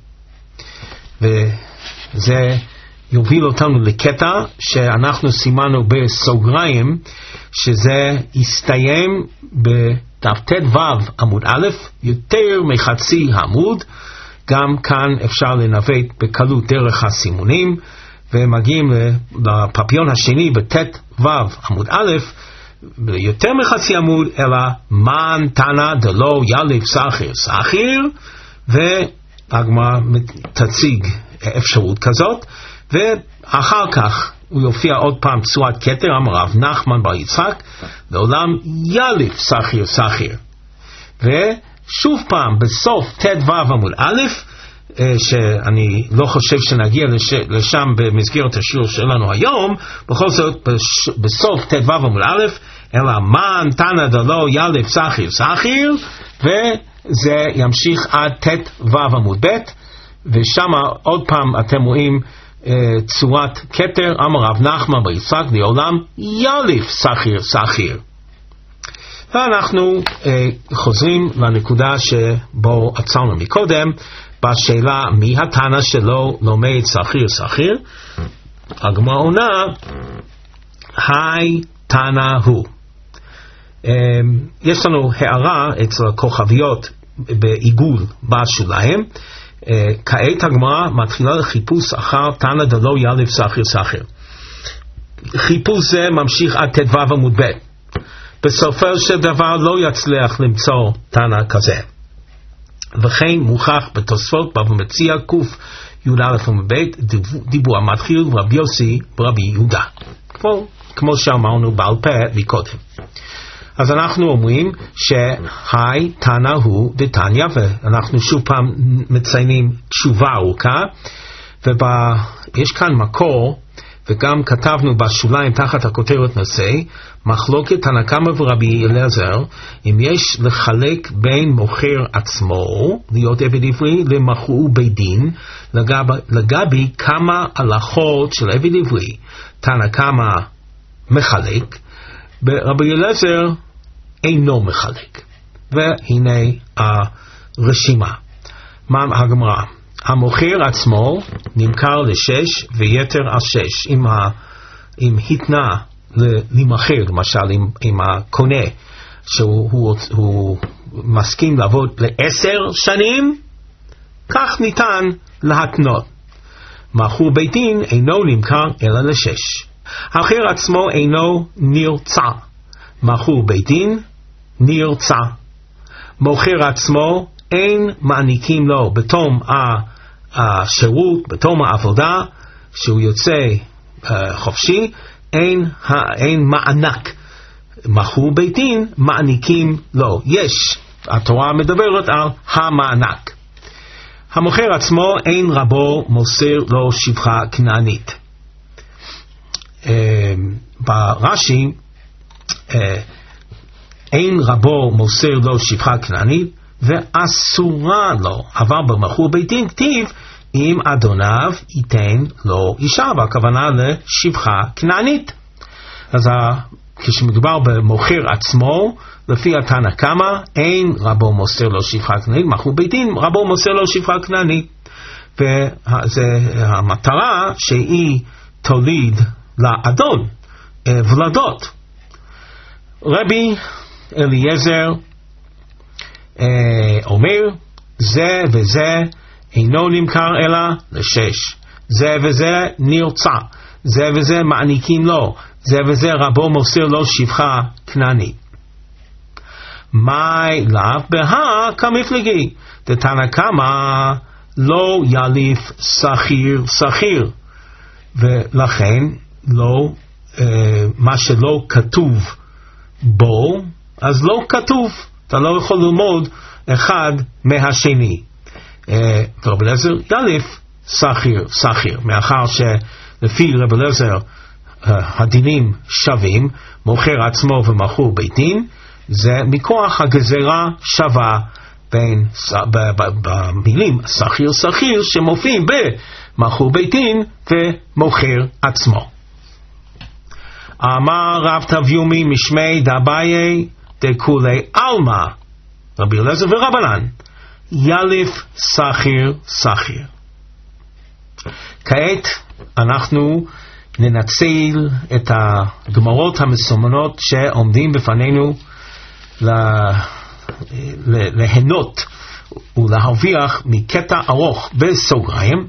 וזה יוביל אותנו לקטע שאנחנו סימנו בסוגריים, שזה יסתיים דף ט"ו עמוד א', יותר מחצי העמוד. גם כאן אפשר לנווט בקלות דרך הסימונים, ומגיעים לפפיון השני בט"ו עמוד א', יותר מחצי עמוד, אלא מן תנא דלא יליף סחיר סחיר, והגמרא תציג אפשרות כזאת, ואחר כך הוא יופיע עוד פעם צורת כתר, אמר רב נחמן בר יצחק, לעולם יליף סחיר סחיר. ושוב פעם בסוף ט"ו עמוד א', שאני לא חושב שנגיע לשם במסגרת השיעור שלנו היום, בכל זאת בסוף ט"ו עמוד א', אלא מן תנא דלא יליף סחיר סחיר, וזה ימשיך עד ט"ו עמוד ב', ושם עוד פעם אתם רואים צורת כתר, אמר רב נחמן בר יצחק, לעולם יליף סחיר סחיר. ואנחנו חוזרים לנקודה שבו עצרנו מקודם, בשאלה מי התנא שלו לומד סחיר סחיר. הגמרא עונה, היי תנא הוא. יש לנו הערה אצל הכוכביות בעיגול בשוליים. כעת הגמרא מתחילה לחיפוש אחר תנא דלא יליף סחיר סחיר. חיפוש זה ממשיך עד ט"ו עמוד ב'. בסופו של דבר לא יצליח למצוא תנא כזה. וכן מוכח בתוספות בבא מציעא קוף י"א עמוד ב', דיבור המתחיל רבי יוסי ברבי יהודה, כמו, כמו שאמרנו בעל פה מקודם. אז אנחנו אומרים שהי תנא הוא דתניא, ואנחנו שוב פעם מציינים תשובה ארוכה, ויש כאן מקור, וגם כתבנו בשוליים תחת הכותרת נושא, מחלוקת תנא קמא ורבי אליעזר, אם יש לחלק בין מוכר עצמו, להיות עבד עברי, למכרו בית דין, לגבי, לגבי כמה הלכות של עבד עברי, תנא קמא מחלק, ברבי אליעזר אינו מחלק. והנה הרשימה. מה הגמרא? המוכר עצמו נמכר לשש ויתר על שש. אם, ה, אם התנה למכר, למשל אם, אם הקונה שהוא הוא, הוא מסכים לעבוד לעשר שנים, כך ניתן להתנות. מכרו בית דין אינו נמכר אלא לשש. המוכר עצמו אינו נרצע. מכרו בית דין נרצע. מוכר עצמו אין מעניקים לו בתום השירות, בתום העבודה, שהוא יוצא uh, חופשי, אין, אין מענק. מכרו בית דין מעניקים לו. יש, התורה מדברת על המענק. המוכר עצמו אין רבו מוסר לו שפחה כנענית. Uh, ברש"י, uh, אין רבו מוסר לו שפחה כנענית, ואסורה לו, אבל במכרו בית דין כתיב, אם אדוניו ייתן לו אישה, והכוונה לשפחה כנענית. אז כשמדובר במוכר עצמו, לפי התנא קמא, אין רבו מוסר לו שפחה כנענית, מכרו בית דין, רבו מוסר לו שפחה כנענית. והמטרה שהיא תוליד לאדון ולדות. רבי אליעזר אומר, זה וזה אינו נמכר אלא לשש, זה וזה נרצע, זה וזה מעניקים לו, זה וזה רבו מוסר לו שפחה כנענית. מאי לאו בהא כמפלגי, דתנא קמא לא יליף סחיר סחיר, ולכן לא, אה, מה שלא כתוב בו, אז לא כתוב. אתה לא יכול ללמוד אחד מהשני. רבי אליעזר יליף סחיר סחיר, מאחר שלפי רבי אליעזר הדינים שווים, מוכר עצמו ומכרו בית דין, זה מכוח הגזרה שווה בין במילים סחיר סחיר שמופיעים במכרו בית דין ומוכר עצמו. אמר רב תביומי משמי דאביי דכולי עלמא, רבי אליעזר ורבנן, יליף סחיר סחיר. כעת אנחנו ננצל את הגמרות המסומנות שעומדים בפנינו ליהנות ולהרוויח מקטע ארוך בסוגריים,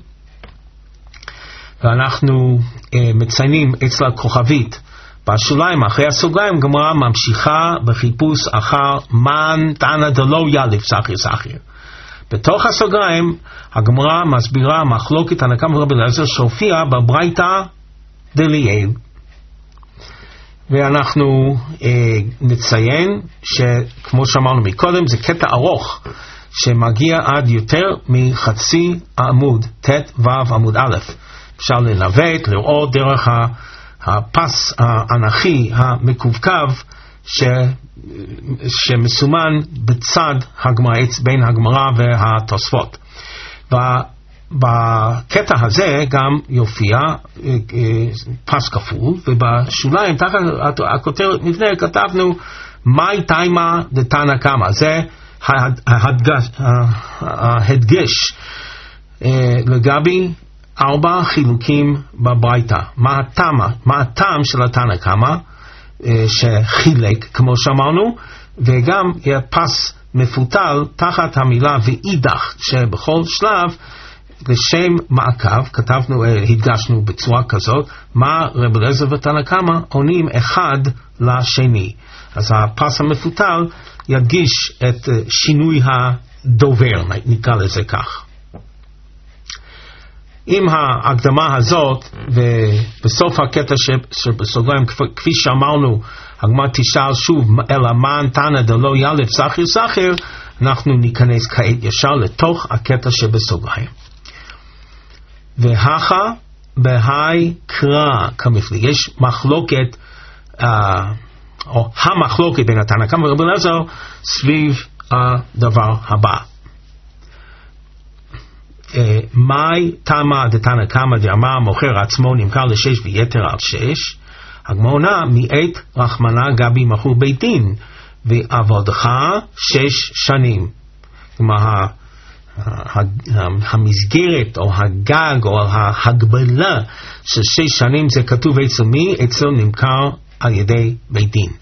ואנחנו מציינים אצלה כוכבית בשוליים אחרי הסוגריים. גמרא ממשיכה בחיפוש אחר מן תנא דלא יאלף סחיר סחיר. בתוך הסוגריים הגמרא מסבירה מחלוקת תנא קמא ורבי אליעזר שהופיע בברייתא דליאל, ואנחנו אה, נציין שכמו שאמרנו מקודם, זה קטע ארוך שמגיע עד יותר מחצי עמוד ת' ו' עמוד א'. אפשר לנווט, לראות דרך הפס האנכי המקווקו ש, שמסומן בצד הגמרא, בין הגמרא והתוספות. בקטע הזה גם יופיע פס כפול, ובשוליים תחת הכותרת מבנה כתבנו מאי תימא דתנא קמא. זה ההדגש, ההדגש לגבי ארבע חילוקים בברייתא. מה הטעם, מה הטעם של התנא קמא שחילק כמו שאמרנו, וגם יהיה פס מפותל תחת המילה ואידך, שבכל שלב לשם מעקב כתבנו, הדגשנו בצורה כזאת, מה רבי אליעזר ותנא קמא עונים אחד לשני. אז הפס המפותל ידגיש את שינוי הדובר, נקרא לזה כך. עם ההקדמה הזאת, ובסוף הקטע שבסוגריים, כפי שאמרנו, הגמרא תשאל שוב, אלא מן תנא דלא יאלף סחיר סחיר, אנחנו ניכנס כעת ישר לתוך הקטע שבסוגריים. והכה בהי קרא כמפלי. יש מחלוקת, אה, או המחלוקת בין התנא קמא ורבי אליעזר סביב הדבר הבא. מאי תמא דתנא קמא דאמר מוכר עצמו נמכר לשש ויתר על שש. הגמרא עונה מעת רחמנא גבי מכור בית דין ועבודך שש שנים. כלומר המסגרת או הגג או ההגבלה של שש שנים זה כתוב אצל מי? אצל נמכר על ידי בית דין.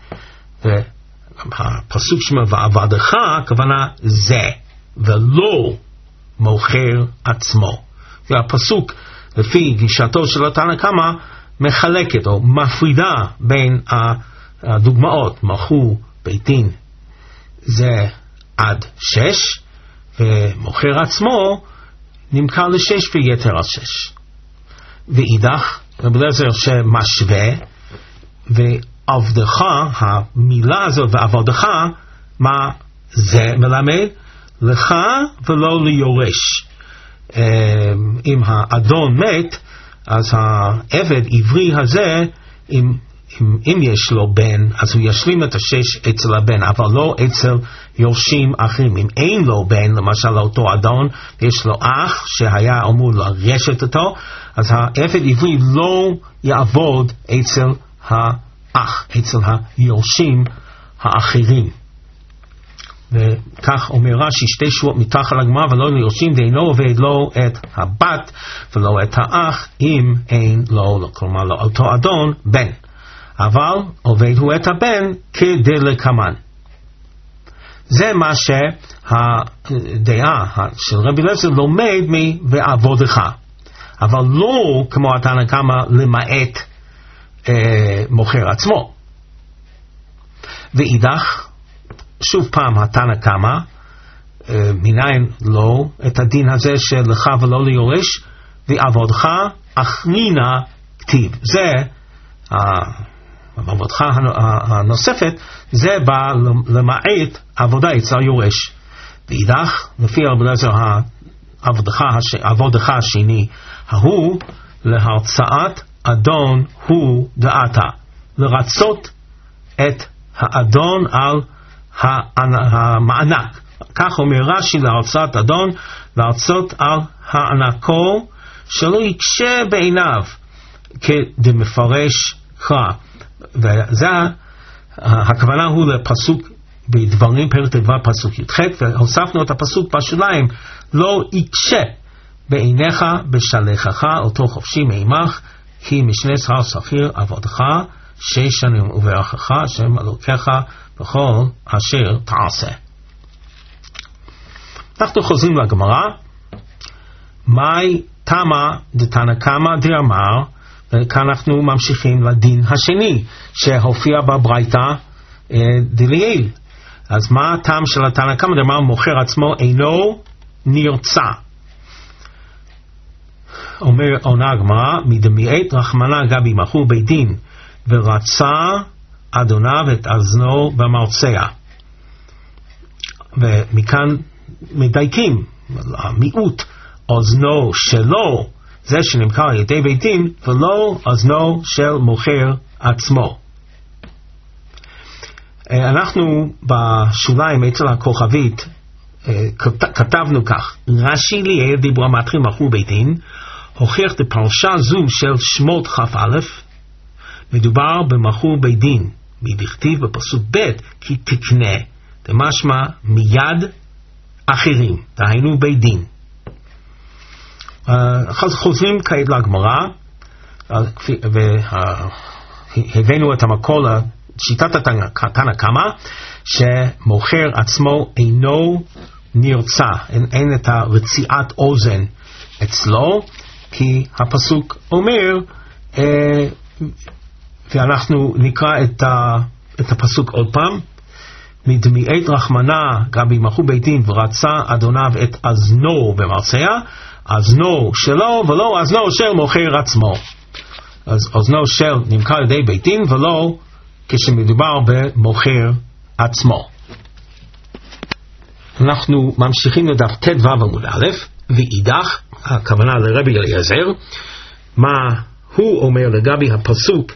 והפסוק שמע ועבודך הכוונה זה ולא מוכר עצמו. והפסוק לפי גישתו של התנא קמא מחלקת או מפרידה בין הדוגמאות. מכור בית דין זה עד שש, ומוכר עצמו נמכר לשש ויתר על שש. ואידך רבי אליעזר שמשווה, ועבדך, המילה הזאת ועבדך, מה זה מלמד? לך ולא ליורש. אם האדון מת, אז העבד עברי הזה, אם, אם, אם יש לו בן, אז הוא ישלים את השש אצל הבן, אבל לא אצל יורשים אחרים. אם אין לו בן, למשל לאותו אדון, יש לו אח שהיה אמור לרשת אותו, אז העבד עברי לא יעבוד אצל האח, אצל היורשים האחרים. וכך אומר רש"י, שתי שורות מתחת לגמרא, ולא ליורשים, ואינו עובד לא את הבת ולא את האח, אם אין לו, כלומר לא אותו אדון, בן. אבל עובד הוא את הבן כדלקמן. זה מה שהדעה של רבי אליעזר לומד מ"ועבודך", אבל לא כמו התנא קמא למעט אה, מוכר עצמו. ואידך, שוב פעם התנא קמא, אה, מניין לא את הדין הזה של לך ולא ליורש, ועבודך אחרינה כתיב. זה עבודך הנוספת, זה בא למעט עבודה אצל יורש. ואידך, לפי רבי אליעזר, עבודך השני, ההוא להרצאת אדון הוא דעתה, לרצות את האדון על המענק. כך אומר רש"י, להרצאת אדון, לרצות על הענקו, שלא יקשה בעיניו, כדמפרש קרא. וזה הכוונה הוא לפסוק בדברים פרק ט"ו פסוק י"ח, והוספנו את הפסוק בשוליים, לא יקשה בעיניך בשלחך אותו חופשי מעמך, כי משנה שכר שכיר עבודך שש שנים וברכך השם אלוקיך בכל אשר תעשה. אנחנו חוזרים לגמרא. מאי תמה דתנא קמא דאמר, וכאן אנחנו ממשיכים לדין השני שהופיע בברייתא אה, דליל. אז מה הטעם של התנא קמא דאמר מוכר עצמו אינו נרצע? אומר עונה הגמרא, מדמיעת רחמנא גבי מכור בית דין ורצה אדוניו את אזנו במרצע. ומכאן מדייקים, המיעוט אזנו שלו זה שנמכר על ידי בית דין, ולא אזנו של מוכר עצמו. אנחנו בשוליים אצל הכוכבית כתבנו כך: רש"י ליאל דיברה מתחיל מכור בית דין, הוכיח בפרשה זו של שמות כ"א, מדובר במכור בית דין, מדכתיב בפסוק ב' כי תקנה, דמשמע מיד אחרים, דהיינו בית דין. אז חוזרים כעת לגמרא, והבאנו את המקור לשיטת התנא קמא, שמוכר עצמו אינו נרצע, אין, אין את הרציעת אוזן אצלו, כי הפסוק אומר, אה, ואנחנו נקרא את, ה, את הפסוק עוד פעם, מדמיעת רחמנא גבי מכור בית דין ורצה אדוניו את אזנו במרצע, אזנו שלו ולא אזנו של מוכר עצמו. אז אזנו של נמכר על ידי בית דין ולא כשמדובר במוכר עצמו. אנחנו ממשיכים לדף ט"ו עמוד א', ואידך, הכוונה לרבי אליעזר, מה הוא אומר לגבי הפסוק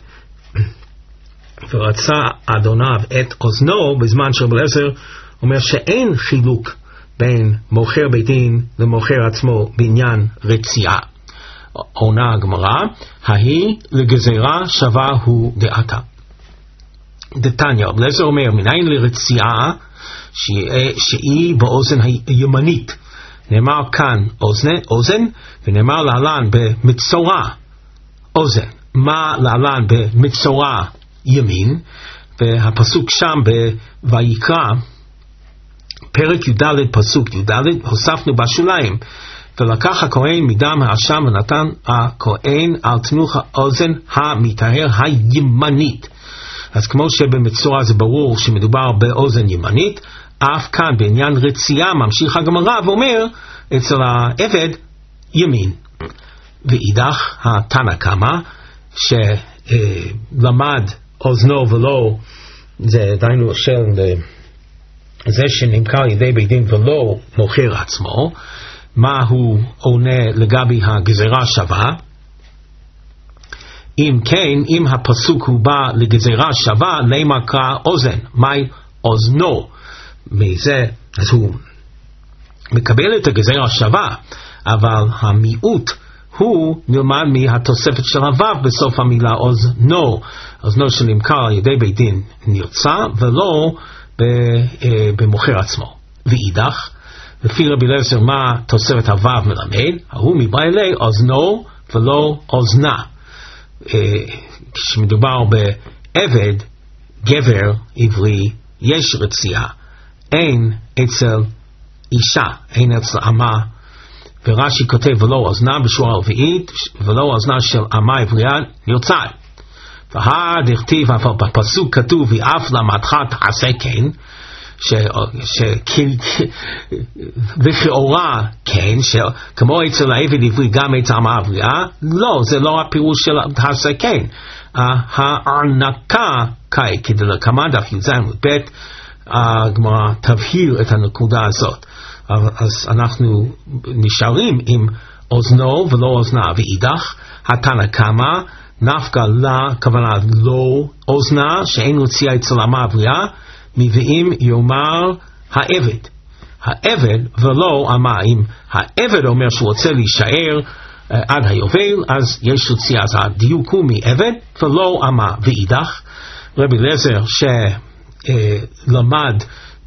ורצה אדוניו את אוזנו, בזמן שרבי אליעזר אומר שאין חילוק בין מוכר בית דין למוכר עצמו בעניין רציעה. עונה הגמרא, ההיא לגזירה שווה הוא דעתה. דתניא, רבי אליעזר אומר, מניין לרציעה שהיא באוזן הימנית. נאמר כאן אוזן, אוזן, ונאמר להלן במצורע אוזן. מה להלן במצורע ימין? והפסוק שם בויקרא, פרק י"ד פסוק י"ד, הוספנו בשוליים, ולקח הכהן מדם האשם ונתן הכהן על תנוך האוזן המטהר הימנית. אז כמו שבמצורע זה ברור שמדובר באוזן ימנית, אף כאן בעניין רציעה ממשיך הגמרא ואומר אצל העבד ימין. ואידך התנא קמא שלמד אוזנו ולא, זה דיינו של זה שנמכר על ידי בית דין ולא מוכר עצמו, מה הוא עונה לגבי הגזירה שווה? אם כן, אם הפסוק הוא בא לגזירה שווה, למה קרא אוזן? מהי אוזנו? מזה, אז הוא מקבל את הגזירה שווה, אבל המיעוט הוא נלמד מהתוספת של הוו בסוף המילה אוזנו. אוזנו שנמכר על ידי בית דין נרצע ולא במוכר עצמו. ואידך, לפי רבי אליעזר מה תוספת הוו מלמד? ההוא מבעלי אוזנו ולא אוזנה. כשמדובר בעבד גבר עברי יש רציעה, אין אצל אישה, אין אצל אמה. ורש"י כותב ולא אוזנה בשורה הרביעית, ולא אוזנה של אמה עברייה נרצעת. והדכתיב בפסוק כתוב ואף למדך תעשה כן, וכאורה כן, כמו אצל העבד עברי גם אצל אמה עברייה, לא, זה לא הפירוש של תעשה כן. הארנקה קאי, כדי לקמא דף י"ז ב' הגמרא תבהיר את הנקודה הזאת. אז אנחנו נשארים עם אוזנו ולא אוזנה. ואידך התנא קמא נפקא לה, כוונה לא אוזנה שאין רציעה אצל אמה עברייה, מביאים יאמר העבד. העבד ולא אמה. אם העבד אומר שהוא רוצה להישאר uh, עד היובל, אז יש רציעה. אז הדיוק הוא מעבד ולא אמה. ואידך רבי אליעזר שלמד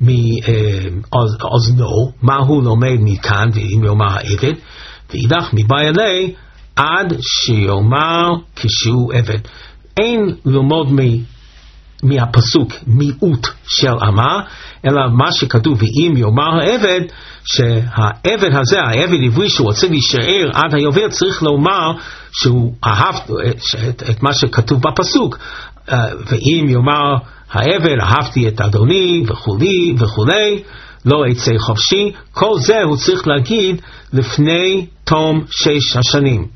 מאוזנו, מה הוא לומד מכאן, ואם יאמר העבד, ואידך מבעלי עד שיאמר כשהוא עבד. אין ללמוד מ... מהפסוק מיעוט של אמה, אלא מה שכתוב, ואם יאמר העבד, שהעבד הזה, העבד עברי שהוא רוצה להישאר עד היובל, צריך לומר שהוא אהב את, את מה שכתוב בפסוק, ואם יאמר העבד, אהבתי את אדוני וכולי וכולי, לא אצא חופשי, כל זה הוא צריך להגיד לפני תום שש השנים.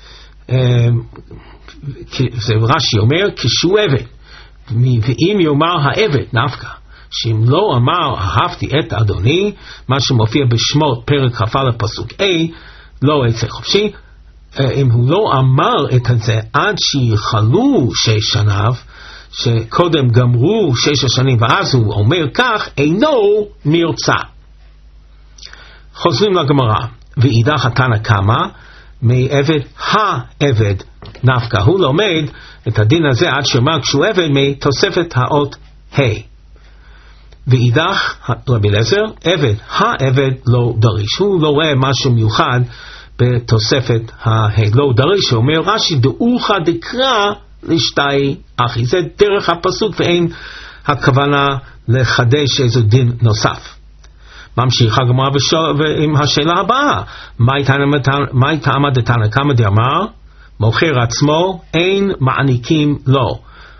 זה רש"י אומר, כשהוא עבד. ואם יאמר העבד נפקא, שאם לא אמר אהבתי את אדוני, מה שמופיע בשמות פרק כ"א פסוק A, לא יצא חופשי. אם הוא לא אמר את זה עד שיחלו שש שניו, שקודם גמרו שש השנים, ואז הוא אומר כך, אינו מרצה. חוזרים לגמרא, ואידך התנא קמא מעבד העבד נפקא, הוא לומד את הדין הזה עד שאומר כשהוא עבד מתוספת האות ה'. ואידך רבי אליעזר, עבד העבד לא דריש, הוא לא רואה משהו מיוחד בתוספת ה', לא דריש. הוא אומר רש"י, דאורך דקרא לשתי אחי, זה דרך הפסוק ואין הכוונה לחדש איזה דין נוסף. ממשיך הגמרא עם השאלה הבאה, מהי טעמא דתנא קמא דאמר מוכר עצמו אין מעניקים לו?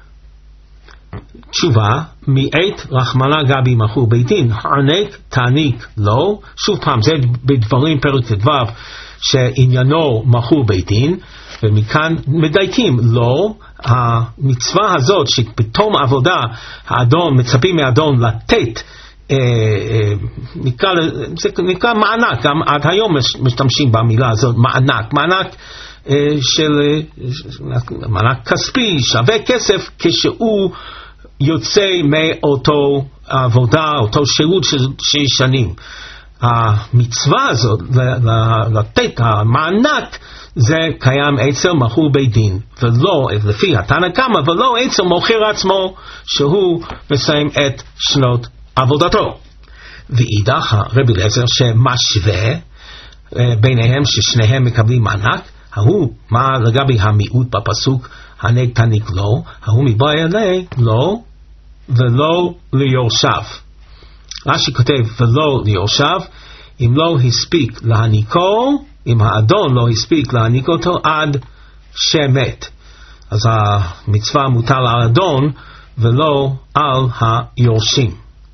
תשובה, מעת רחמנא גבי מכור בית דין, הענק תעניק לו. שוב פעם, זה בדברים פרק ט"ו שעניינו מכור בית דין, ומכאן מדייקים לו. המצווה הזאת שבתום עבודה האדון, מצפים מהאדון לתת, אה, אה, נקרא, זה נקרא מענק, גם עד היום משתמשים במילה הזאת, מענק, מענק אה, של אה, מענק כספי, שווה כסף, כשהוא יוצא מאותו עבודה, אותו שירות של שש שנים. המצווה הזאת לתת המענק, זה קיים אצל מכור בית דין, ולא, לפי התנא קמא, ולא אצל מוכר עצמו, שהוא מסיים את שנות עבודתו. ואידך רבי אליעזר שמשווה ביניהם ששניהם מקבלים מענק, ההוא, מה לגבי המיעוט בפסוק, הענק תעניק לו, ההוא מבאי אלי, לא, ולא ליורשיו. רש"י כותב, ולא ליורשיו, אם לא הספיק להעניקו, אם האדון לא הספיק להעניק אותו עד שמת. אז המצווה מוטל על האדון ולא על היורשים.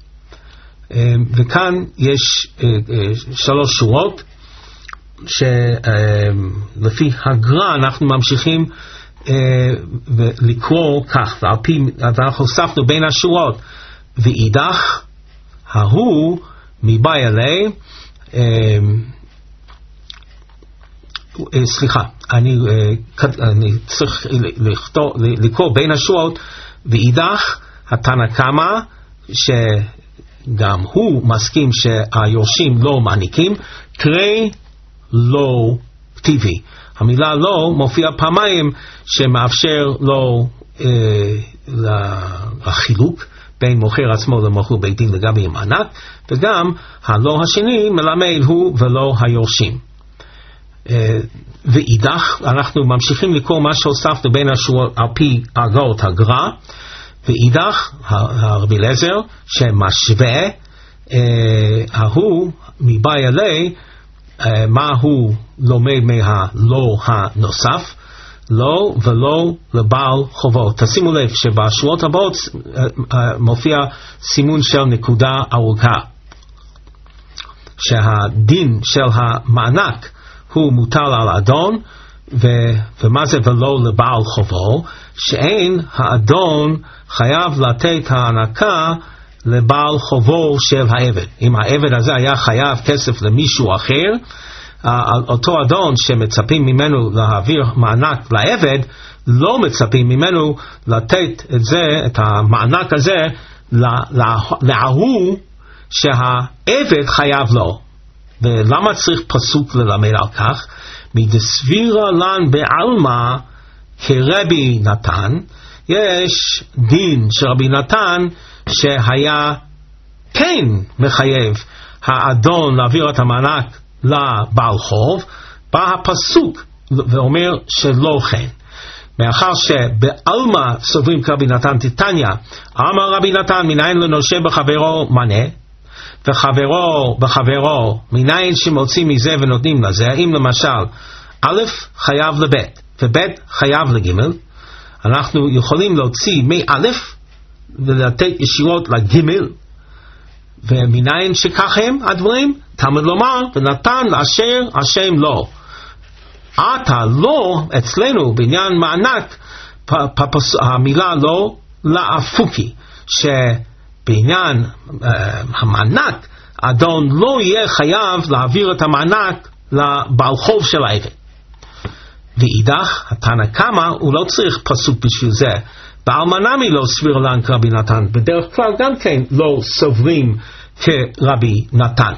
וכאן יש שלוש שורות שלפי הגר"א אנחנו ממשיכים לקרוא כך, ועל פי, אנחנו הוספנו בין השורות, ואידך ההוא מבאי אלי, סליחה, אני, אני צריך לקרוא בין השורות, ואידך התנא קמא שגם הוא מסכים שהיורשים לא מעניקים, קרא לא טבעי. המילה לא מופיע פעמיים שמאפשר לו אה, לחילוק בין מוכר עצמו למוכר בית דין לגבי המענק, וגם הלא השני מלמד הוא ולא היורשים. אה, ואידך אנחנו ממשיכים לקרוא מה שהוספנו בין השורות על פי הגאות הגר"א, ואידך הרבי אליעזר שמשווה אה, ההוא מבאי אלי, מה הוא לומד מהלא הנוסף, לא ולא לבעל חובות. תשימו לב שבשורות הבאות מופיע סימון של נקודה ארוכה, שהדין של המענק הוא מוטל על האדון, ו- ומה זה ולא לבעל חובו? שאין האדון חייב לתת הענקה לבעל חובו של העבד. אם העבד הזה היה חייב כסף למישהו אחר, אותו אדון שמצפים ממנו להעביר מענק לעבד, לא מצפים ממנו לתת את זה, את המענק הזה, להוא שהעבד חייב לו. ולמה צריך פסוק ללמד על כך? מדסבירה לן בעלמא כרבי נתן, יש דין של רבי נתן שהיה כן מחייב האדון להעביר את המענק לבעל חוב, בא הפסוק ואומר שלא כן. מאחר שבעלמא סוברים כרבי נתן תתניא, אמר רבי נתן מניין לנושה בחברו מנה, וחברו בחברו מניין שמוציא מזה ונותנים לזה. אם למשל א' חייב לב' וב' חייב לג', אנחנו יכולים להוציא מא' ולתת ישירות לג', ומניין שכך הם הדברים, תלמוד לומר ונתן לאשר השם לו. עתה לא אצלנו בעניין מענק, המילה לא לאפוקי, שבעניין uh, המענק אדון לא יהיה חייב להעביר את המענק לבעל חוב של העבד. ואידך התנא קמא הוא לא צריך פסוק בשביל זה. באלמנמי לא סביר לן כרבי נתן, בדרך כלל גם כן לא סוברים כרבי נתן,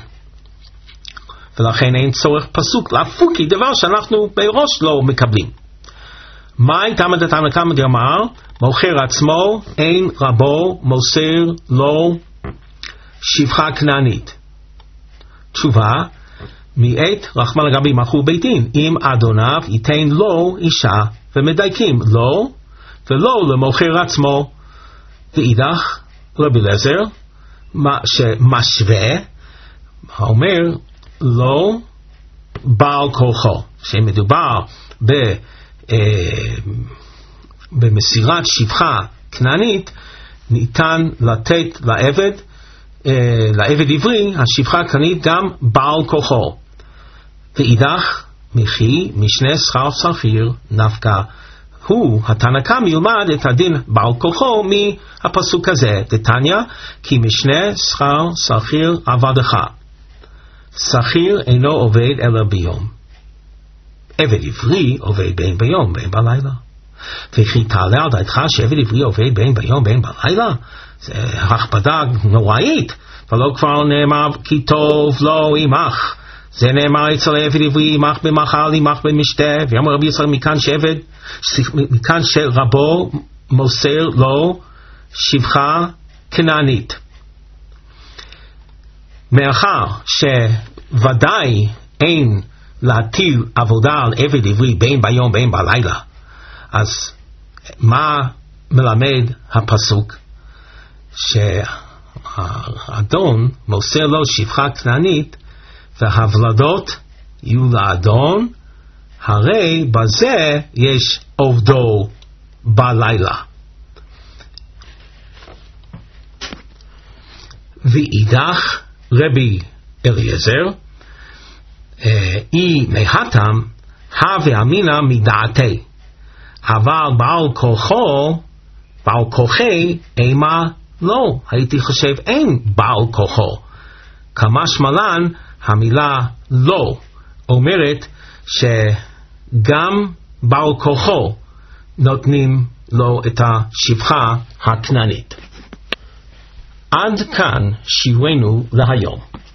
ולכן אין צורך פסוק לאפוקי, דבר שאנחנו בראש לא מקבלים. מהי תמא דתנא קמא דאמר מוכר עצמו אין רבו מוסר לו שפחה כנענית? תשובה, מעת רחמנא לגבי מכור בית דין, אם אדוניו ייתן לו אישה, ומדייקים לו ולא למוכר עצמו. ואידך רבי אליעזר שמשווה אומר לא בעל כורחו, שמדובר ב, אה, במסירת שפחה כנענית, ניתן לתת לעבד, אה, לעבד עברי, השפחה הכנענית גם בעל כורחו. ואידך מחי משנה שכר שכיר נפקא, הוא התנא קמא ילמד את הדין בעל כורחו מהפסוק הזה, דתניא כי משנה שכר שכיר עבדך. שכיר אינו עובד אלא ביום, עבד עברי עובד בין ביום בין בלילה. וכי תעלה על דעתך שעבד עברי עובד בין ביום בין בלילה? זה הכבדה נוראית. ולא כבר נאמר כי טוב לא עמך, זה נאמר אצל עבד עברי עמך במאכל עמך במשתה. ואמר רבי יצחק מכאן שעבד, מכאן שרבו מוסר לו שפחה כנענית. מאחר שוודאי אין להטיל עבודה על עבד עברי בין ביום בין בלילה, אז מה מלמד הפסוק? שהאדון מוסר לו שפחה כנענית והוולדות יהיו לאדון, הרי בזה יש עובדו בלילה. ואידך רבי אליעזר אי מהתם הווה אמינא מדעתי, אבל בעל כוחו בעל כוחי אימה לא, הייתי חושב אין בעל כוחו. כמשמע לן המילה לא אומרת שגם בעל כוחו נותנים לו את השפחה הכנענית. עד כאן שיעורנו להיום.